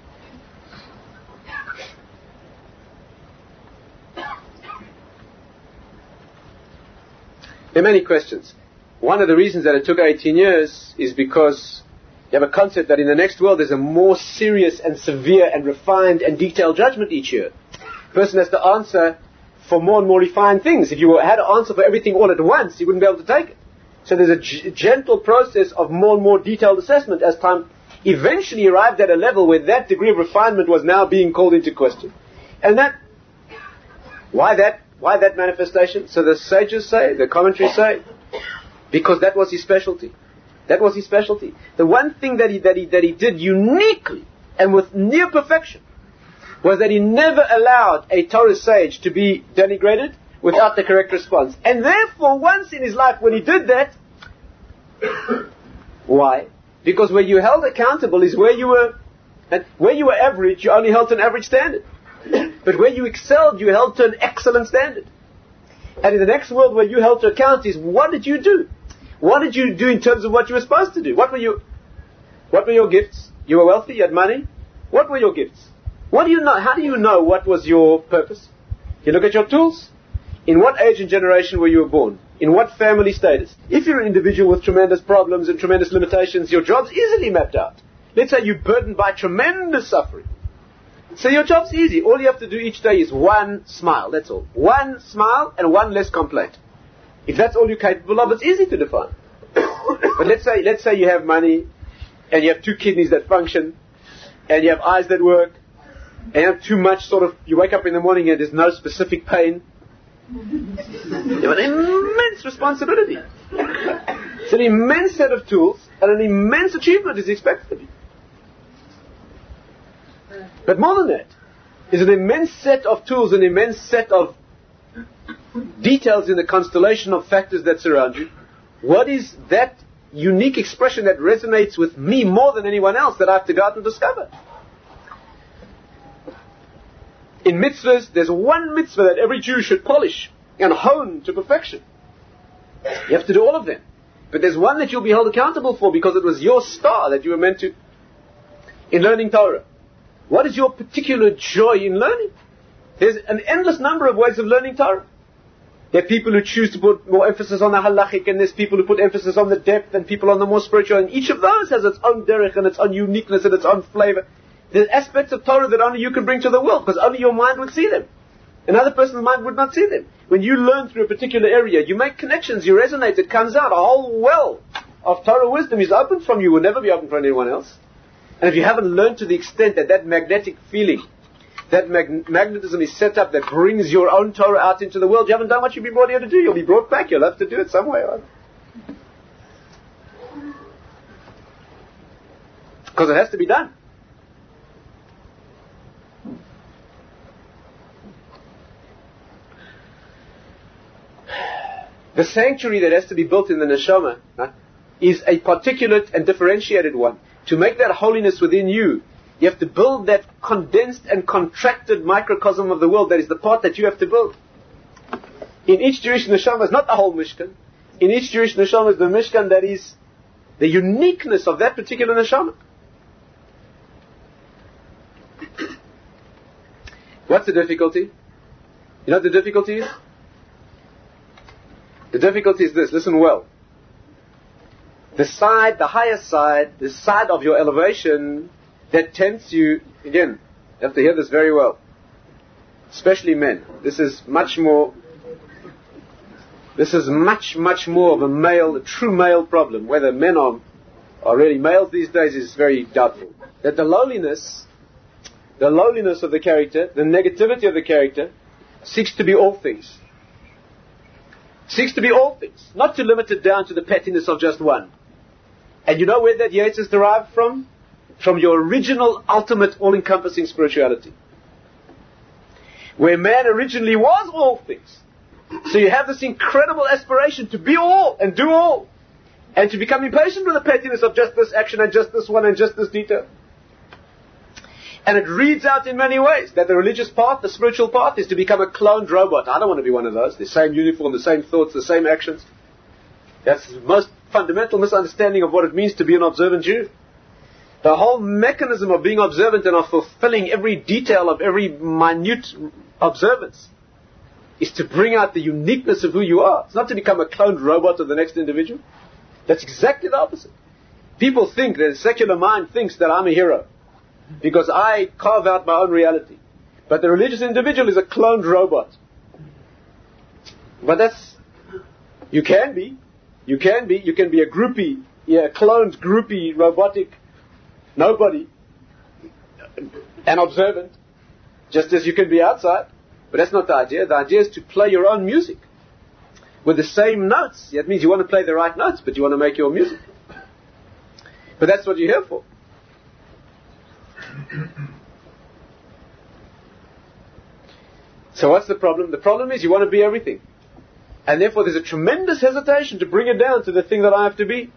There are many questions. One of the reasons that it took eighteen years is because you have a concept that in the next world there's a more serious and severe and refined and detailed judgment each year. The person has to answer for more and more refined things. If you had to answer for everything all at once, you wouldn't be able to take it. So there's a g- gentle process of more and more detailed assessment as time eventually arrived at a level where that degree of refinement was now being called into question. And that, why that, why that manifestation? So the sages say, the commentaries say, because that was his specialty. That was his specialty. The one thing that he, that he, that he did uniquely and with near perfection was that he never allowed a Torah sage to be denigrated without the correct response. And therefore, once in his life when he did that, why? Because where you held accountable is where you were, and where you were average, you only held to an average standard. But where you excelled, you held to an excellent standard. And in the next world where you held to account is, what did you do? What did you do in terms of what you were supposed to do? What were you, what were your gifts? You were wealthy, you had money. What were your gifts? What do you know? How do you know what was your purpose? You look at your tools. In what age and generation were you born? In what family status? If you're an individual with tremendous problems and tremendous limitations, your job's easily mapped out. Let's say you're burdened by tremendous suffering. So your job's easy. All you have to do each day is one smile, that's all. One smile and one less complaint. If that's all you're capable of, it's easy to define. But let's say, let's say you have money, and you have two kidneys that function, and you have eyes that work, and you have too much sort of, you wake up in the morning and there's no specific pain. You have an immense responsibility. It's an immense set of tools, and an immense achievement is expected of you. But more than that, is an immense set of tools, an immense set of details in the constellation of factors that surround you. What is that unique expression that resonates with me more than anyone else that I have to go out and discover? In mitzvahs, there's one mitzvah that every Jew should polish and hone to perfection. You have to do all of them. But there's one that you'll be held accountable for because it was your star that you were meant to. In learning Torah. What is your particular joy in learning? There's an endless number of ways of learning Torah. There are people who choose to put more emphasis on the halachic, and there's people who put emphasis on the depth, and people on the more spiritual, and each of those has its own derech and its own uniqueness and its own flavor. There's aspects of Torah that only you can bring to the world, because only your mind would see them. Another person's mind would not see them. When you learn through a particular area, you make connections, you resonate, it comes out. A whole well of Torah wisdom is opened from you, will never be opened from anyone else. And if you haven't learned to the extent that that magnetic feeling, that mag- magnetism is set up that brings your own Torah out into the world, you haven't done what you've been brought here to do. You'll be brought back. You'll have to do it some way. Because it has to be done. The sanctuary that has to be built in the neshama huh, is a particulate and differentiated one. To make that holiness within you, you have to build that condensed and contracted microcosm of the world that is the part that you have to build. In each Jewish neshama is not the whole Mishkan. In each Jewish neshama is the Mishkan that is the uniqueness of that particular neshama. What's the difficulty? You know what the difficulty is? The difficulty is this, listen well. The side, the higher side, the side of your elevation that tempts you, again, you have to hear this very well. Especially men. This is much more, this is much, much more of a male, a true male problem. Whether men are, are really males these days is very doubtful. That the lowliness, the lowliness of the character, the negativity of the character, seeks to be all things. Seeks to be all things. Not to limit it down to the pettiness of just one. And you know where that Yates is derived from? From your original, ultimate, all-encompassing spirituality. Where man originally was all things. So you have this incredible aspiration to be all and do all. And to become impatient with the pettiness of just this action and just this one and just this detail. And it reads out in many ways that the religious path, the spiritual path, is to become a cloned robot. I don't want to be one of those. The same uniform, the same thoughts, the same actions. That's the most fundamental misunderstanding of what it means to be an observant Jew. The whole mechanism of being observant and of fulfilling every detail of every minute observance is to bring out the uniqueness of who you are. It's not to become a cloned robot of the next individual. That's exactly the opposite. People think, the secular mind thinks that I'm a hero because I carve out my own reality. But the religious individual is a cloned robot. But that's, you can be. You can be. You can be a groupie, yeah, cloned groupie, robotic, nobody, and observant, just as you can be outside. But that's not the idea. The idea is to play your own music with the same notes. That means you want to play the right notes, but you want to make your music. But that's what you're here for. So what's the problem? The problem is you want to be everything. And therefore there's a tremendous hesitation to bring it down to the thing that I have to be.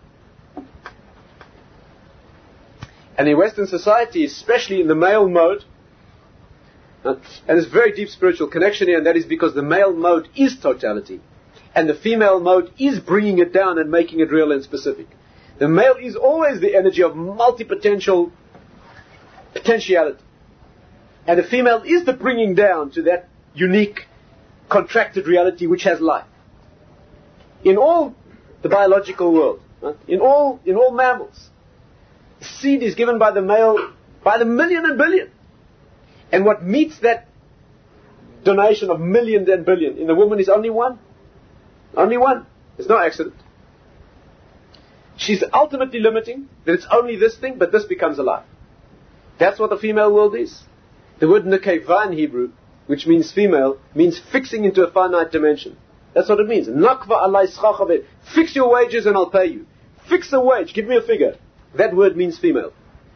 And in Western society, especially in the male mode, and there's a very deep spiritual connection here, and that is because the male mode is totality. And the female mode is bringing it down and making it real and specific. The male is always the energy of multi-potential potentiality. And the female is the bringing down to that unique, contracted reality which has life. In all the biological world, right? in all in all mammals, seed is given by the male by the million and billion. And what meets that donation of millions and billion in the woman is only one. Only one. There's no accident. She's ultimately limiting that it's only this thing, but this becomes alive. That's what the female world is. The word nekeva in Hebrew, which means female, means fixing into a finite dimension. That's what it means. Nakva alai schachaveh. Fix your wages and I'll pay you. Fix a wage, give me a figure. That word means female.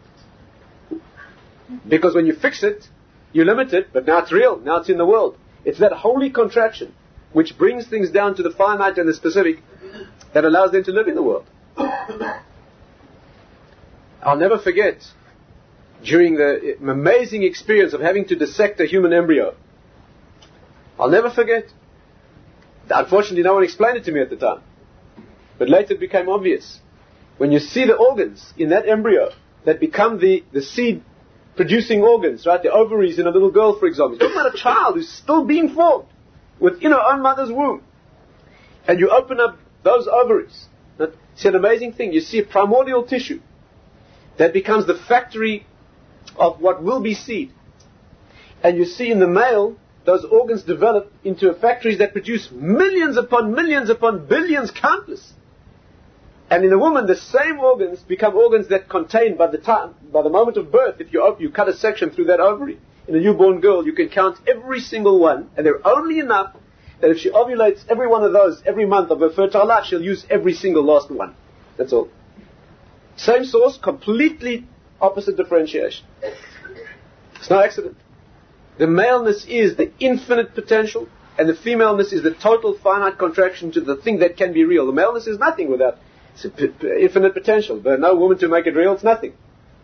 Because when you fix it, you limit it, but now it's real, now it's in the world. It's that holy contraction which brings things down to the finite and the specific that allows them to live in the world. I'll never forget, during the amazing experience of having to dissect a human embryo, I'll never forget. Unfortunately, no one explained it to me at the time. But later it became obvious. When you see the organs in that embryo that become the, the seed-producing organs, right? The ovaries in a little girl, for example. You're talking about a child who's still being formed within her own mother's womb. And you open up those ovaries. It's an amazing thing. You see a primordial tissue that becomes the factory of what will be seed. And you see in the male, those organs develop into factories that produce millions upon millions upon billions, countless. And in the woman, the same organs become organs that contain, by the time, by the moment of birth, if you op- you cut a section through that ovary, in a newborn girl, you can count every single one, and they're only enough that if she ovulates every one of those every month of her fertile life, she'll use every single last one. That's all. Same source, completely opposite differentiation. It's no accident. The maleness is the infinite potential, and the femaleness is the total finite contraction to the thing that can be real. The maleness is nothing without it's p- p- infinite potential. There's no woman to make it real, it's nothing.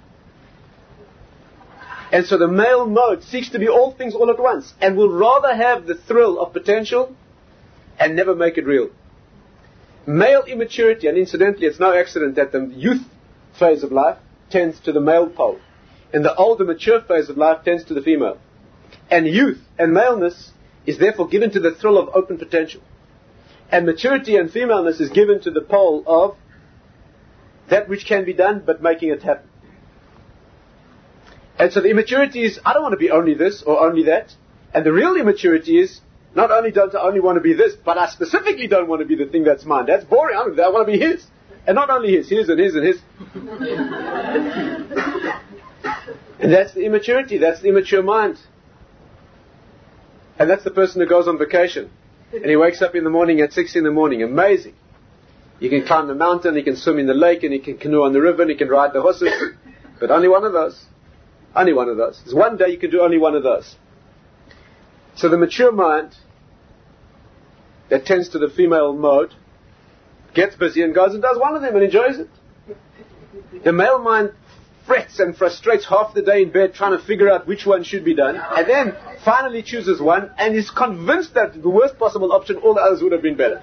And so the male mode seeks to be all things all at once, and will rather have the thrill of potential and never make it real. Male immaturity, and incidentally it's no accident that the youth phase of life tends to the male pole, and the older mature phase of life tends to the female. And youth and maleness is therefore given to the thrill of open potential. And maturity and femaleness is given to the pole of that which can be done, but making it happen. And so the immaturity is, I don't want to be only this or only that. And the real immaturity is, not only don't I only want to be this, but I specifically don't want to be the thing that's mine. That's boring. I, I want to be his. And not only his, his and his and his. And that's the immaturity. That's the immature mind. And that's the person who goes on vacation. And he wakes up in the morning at six in the morning. Amazing. He can climb the mountain, he can swim in the lake, and he can canoe on the river, and he can ride the horses. But only one of those. Only one of those. There's one day you can do only one of those. So the mature mind that tends to the female mode gets busy and goes and does one of them and enjoys it. The male mind frets and frustrates half the day in bed trying to figure out which one should be done, and then finally chooses one and is convinced that the worst possible option, all the others would have been better.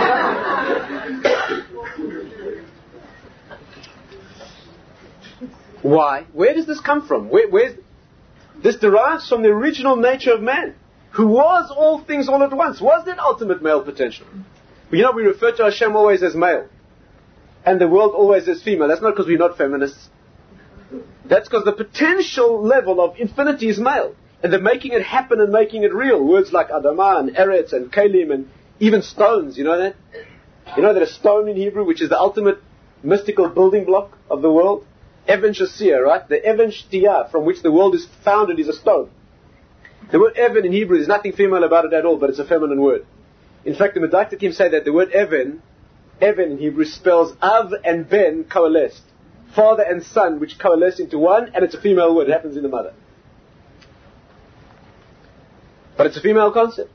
Why? Where does this come from? Where, where's this derives from the original nature of man, who was all things all at once, was that ultimate male potential. You know, we refer to Hashem always as male, and the world always as female. That's not because we're not feminists. That's because the potential level of infinity is male. And they're making it happen and making it real. Words like Adamah and Eretz and Kalim and even stones, you know that? You know that a stone in Hebrew, which is the ultimate mystical building block of the world? Even Shasir, right? The Even Shtiyah, from which the world is founded, is a stone. The word Even in Hebrew, there's nothing female about it at all, but it's a feminine word. In fact, the Medaktakim say that the word Even, Even in Hebrew spells Av and Ben coalesced. Father and son, which coalesce into one, and it's a female word. It happens in the mother. But it's a female concept.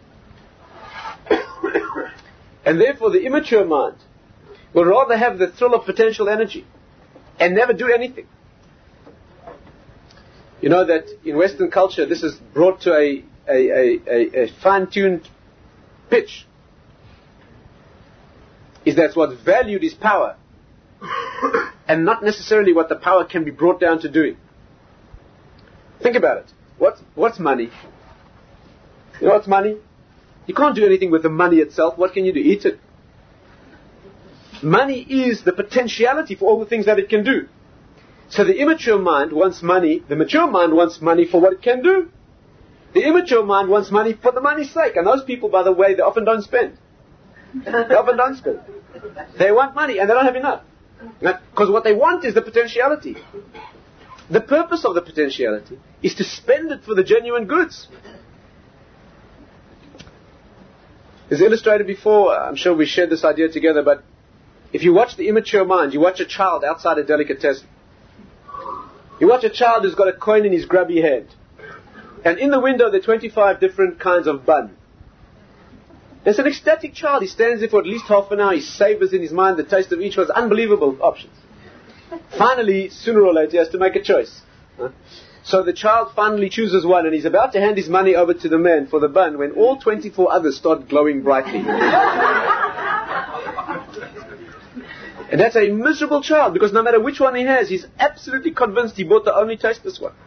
And therefore the immature mind will rather have the thrill of potential energy and never do anything. You know that in Western culture this is brought to a, a, a, a, a fine-tuned pitch. Is that what's valued is power. And not necessarily what the power can be brought down to doing. Think about it. What's, what's money? You know what's money? You can't do anything with the money itself. What can you do? Eat it. Money is the potentiality for all the things that it can do. So the immature mind wants money. The mature mind wants money for what it can do. The immature mind wants money for the money's sake. And those people, by the way, they often don't spend. They often don't spend. They want money and they don't have enough. Because what they want is the potentiality. The purpose of the potentiality is to spend it for the genuine goods. It's illustrated before, I'm sure we shared this idea together, but if you watch the immature mind, you watch a child outside a delicatessen. You watch a child who's got a coin in his grubby hand. And in the window there are twenty-five different kinds of bun. There's an ecstatic child. He stands there for at least half an hour. He savors in his mind the taste of each one. It's unbelievable options. Finally, sooner or later, he has to make a choice. Huh? So the child finally chooses one, and he's about to hand his money over to the man for the bun when all twenty-four others start glowing brightly. And that's a miserable child, because no matter which one he has, he's absolutely convinced he bought the only tasteless one.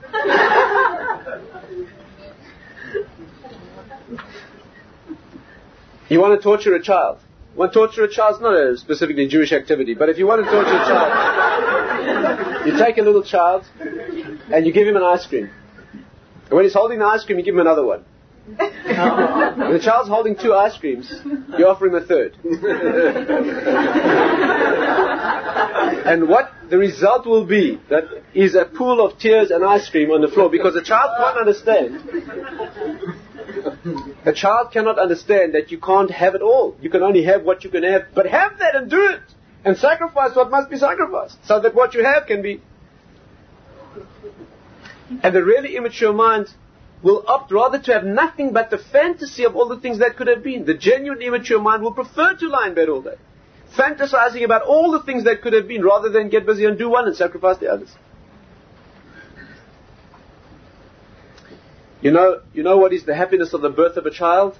You want to torture a child. You want to torture a child? It's not a specifically Jewish activity, but if you want to torture a child, you take a little child and you give him an ice cream. And when he's holding the ice cream, you give him another one. When the child's holding two ice creams, you offer him a third. And what the result will be that is a pool of tears and ice cream on the floor, because the child can't understand. A child cannot understand that you can't have it all. You can only have what you can have, but have that and do it. And sacrifice what must be sacrificed, so that what you have can be. And the really immature mind will opt rather to have nothing but the fantasy of all the things that could have been. The genuine immature mind will prefer to lie in bed all day, fantasizing about all the things that could have been, rather than get busy and do one and sacrifice the others. You know, you know what is the happiness of the birth of a child?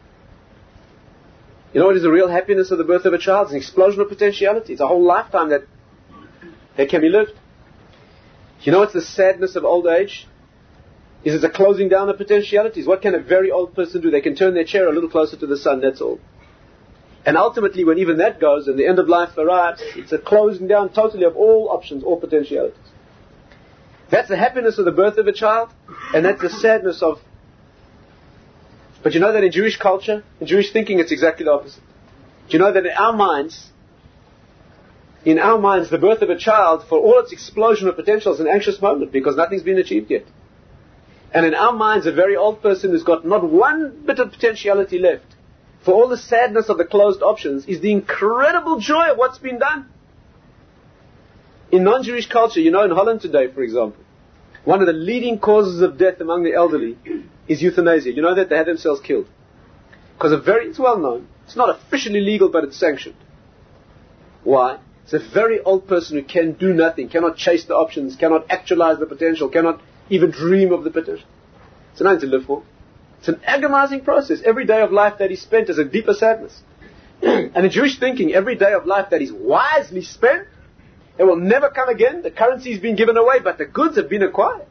You know what is the real happiness of the birth of a child? It's an explosion of potentiality. It's a whole lifetime that, that can be lived. You know what's the sadness of old age? Is it's a closing down of potentialities. What can a very old person do? They can turn their chair a little closer to the sun, that's all. And ultimately, when even that goes and the end of life arrives, it's a closing down totally of all options, all potentialities. That's the happiness of the birth of a child, and that's the sadness of... But you know that in Jewish culture, in Jewish thinking, it's exactly the opposite. Do you know that in our minds, in our minds, the birth of a child, for all its explosion of potential, is an anxious moment, because nothing's been achieved yet. And in our minds, a very old person who's got not one bit of potentiality left, for all the sadness of the closed options, is the incredible joy of what's been done. In non-Jewish culture, you know, in Holland today, for example, one of the leading causes of death among the elderly is euthanasia. You know that? They have themselves killed. Because a very, it's well known. It's not officially legal, but it's sanctioned. Why? It's a very old person who can do nothing, cannot chase the options, cannot actualize the potential, cannot even dream of the potential. It's nothing to live for. It's an agonizing process. Every day of life that is spent is a deeper sadness. And in Jewish thinking, every day of life that is wisely spent, it will never come again. The currency has been given away, but the goods have been acquired.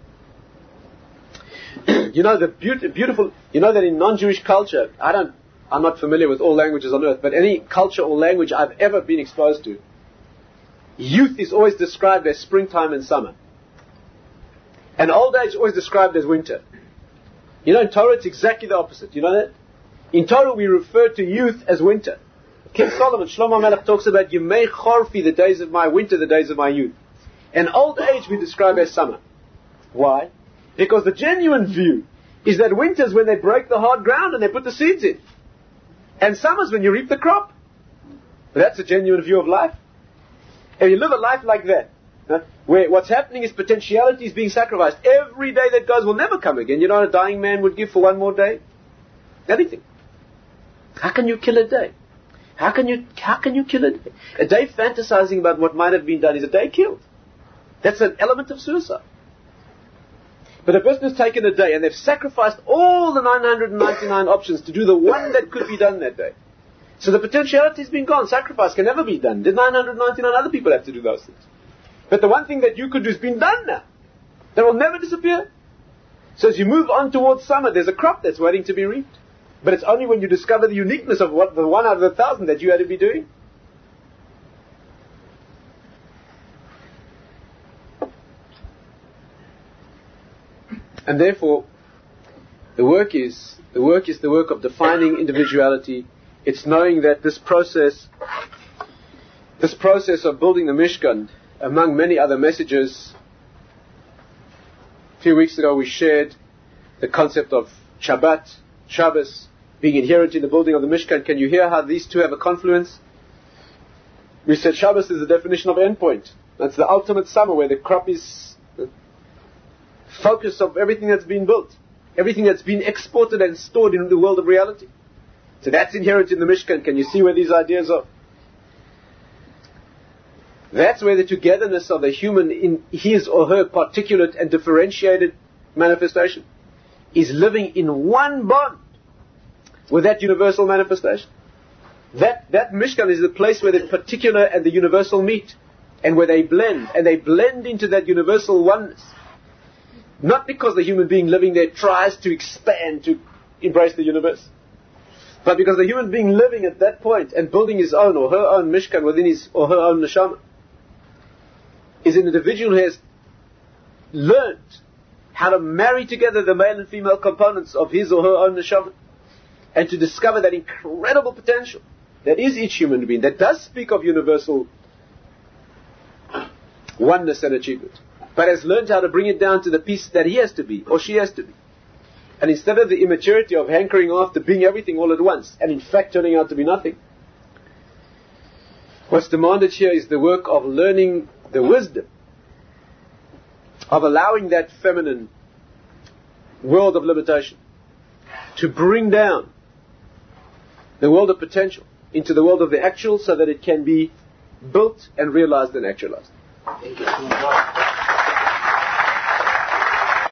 You know the be- beautiful. You know that in non-Jewish culture, I don't. I'm not familiar with all languages on earth, but any culture or language I've ever been exposed to, youth is always described as springtime and summer, and old age is always described as winter. You know, in Torah it's exactly the opposite. You know that? In Torah we refer to youth as winter. King Solomon, Shlomo Melech, talks about Yemei Chorfi, the days of my winter, the days of my youth. And old age we describe as summer. Why? Because the genuine view is that winter's when they break the hard ground and they put the seeds in. And summer's when you reap the crop. But that's a genuine view of life. If you live a life like that, Huh? Where what's happening is potentiality is being sacrificed. Every day that goes will never come again. You know what a dying man would give for one more day? Anything. How can you kill a day? How can you how can you kill a day? A day fantasizing about what might have been done is a day killed. That's an element of suicide. But a person has taken a day and they've sacrificed all the nine hundred ninety-nine options to do the one that could be done that day. So the potentiality has been gone. Sacrifice can never be done. The nine hundred ninety-nine other people have to do those things. But the one thing that you could do has been done now. That will never disappear. So as you move on towards summer, there's a crop that's waiting to be reaped. But it's only when you discover the uniqueness of what the one out of the thousand that you had to be doing. And therefore, the work is the work is the work of defining individuality. It's knowing that this process, this process of building the Mishkan, among many other messages. A few weeks ago we shared the concept of Shabbat, Shabbos, being inherent in the building of the Mishkan. Can you hear how these two have a confluence? We said Shabbos is the definition of endpoint. That's the ultimate summer where the crop is the focus of everything that's been built. Everything that's been exported and stored in the world of reality. So that's inherent in the Mishkan. Can you see where these ideas are? That's where the togetherness of the human in his or her particulate and differentiated manifestation is living in one bond with that universal manifestation. That, that Mishkan is the place where the particular and the universal meet, and where they blend, and they blend into that universal oneness. Not because the human being living there tries to expand to embrace the universe, but because the human being living at that point and building his own or her own Mishkan within his or her own neshama is an individual who has learned how to marry together the male and female components of his or her own neshama, and to discover that incredible potential that is each human being, that does speak of universal oneness and achievement, but has learned how to bring it down to the piece that he has to be, or she has to be. And instead of the immaturity of hankering after being everything all at once, and in fact turning out to be nothing, what's demanded here is the work of learning the wisdom of allowing that feminine world of limitation to bring down the world of potential into the world of the actual, so that it can be built and realized and actualized. Thank you.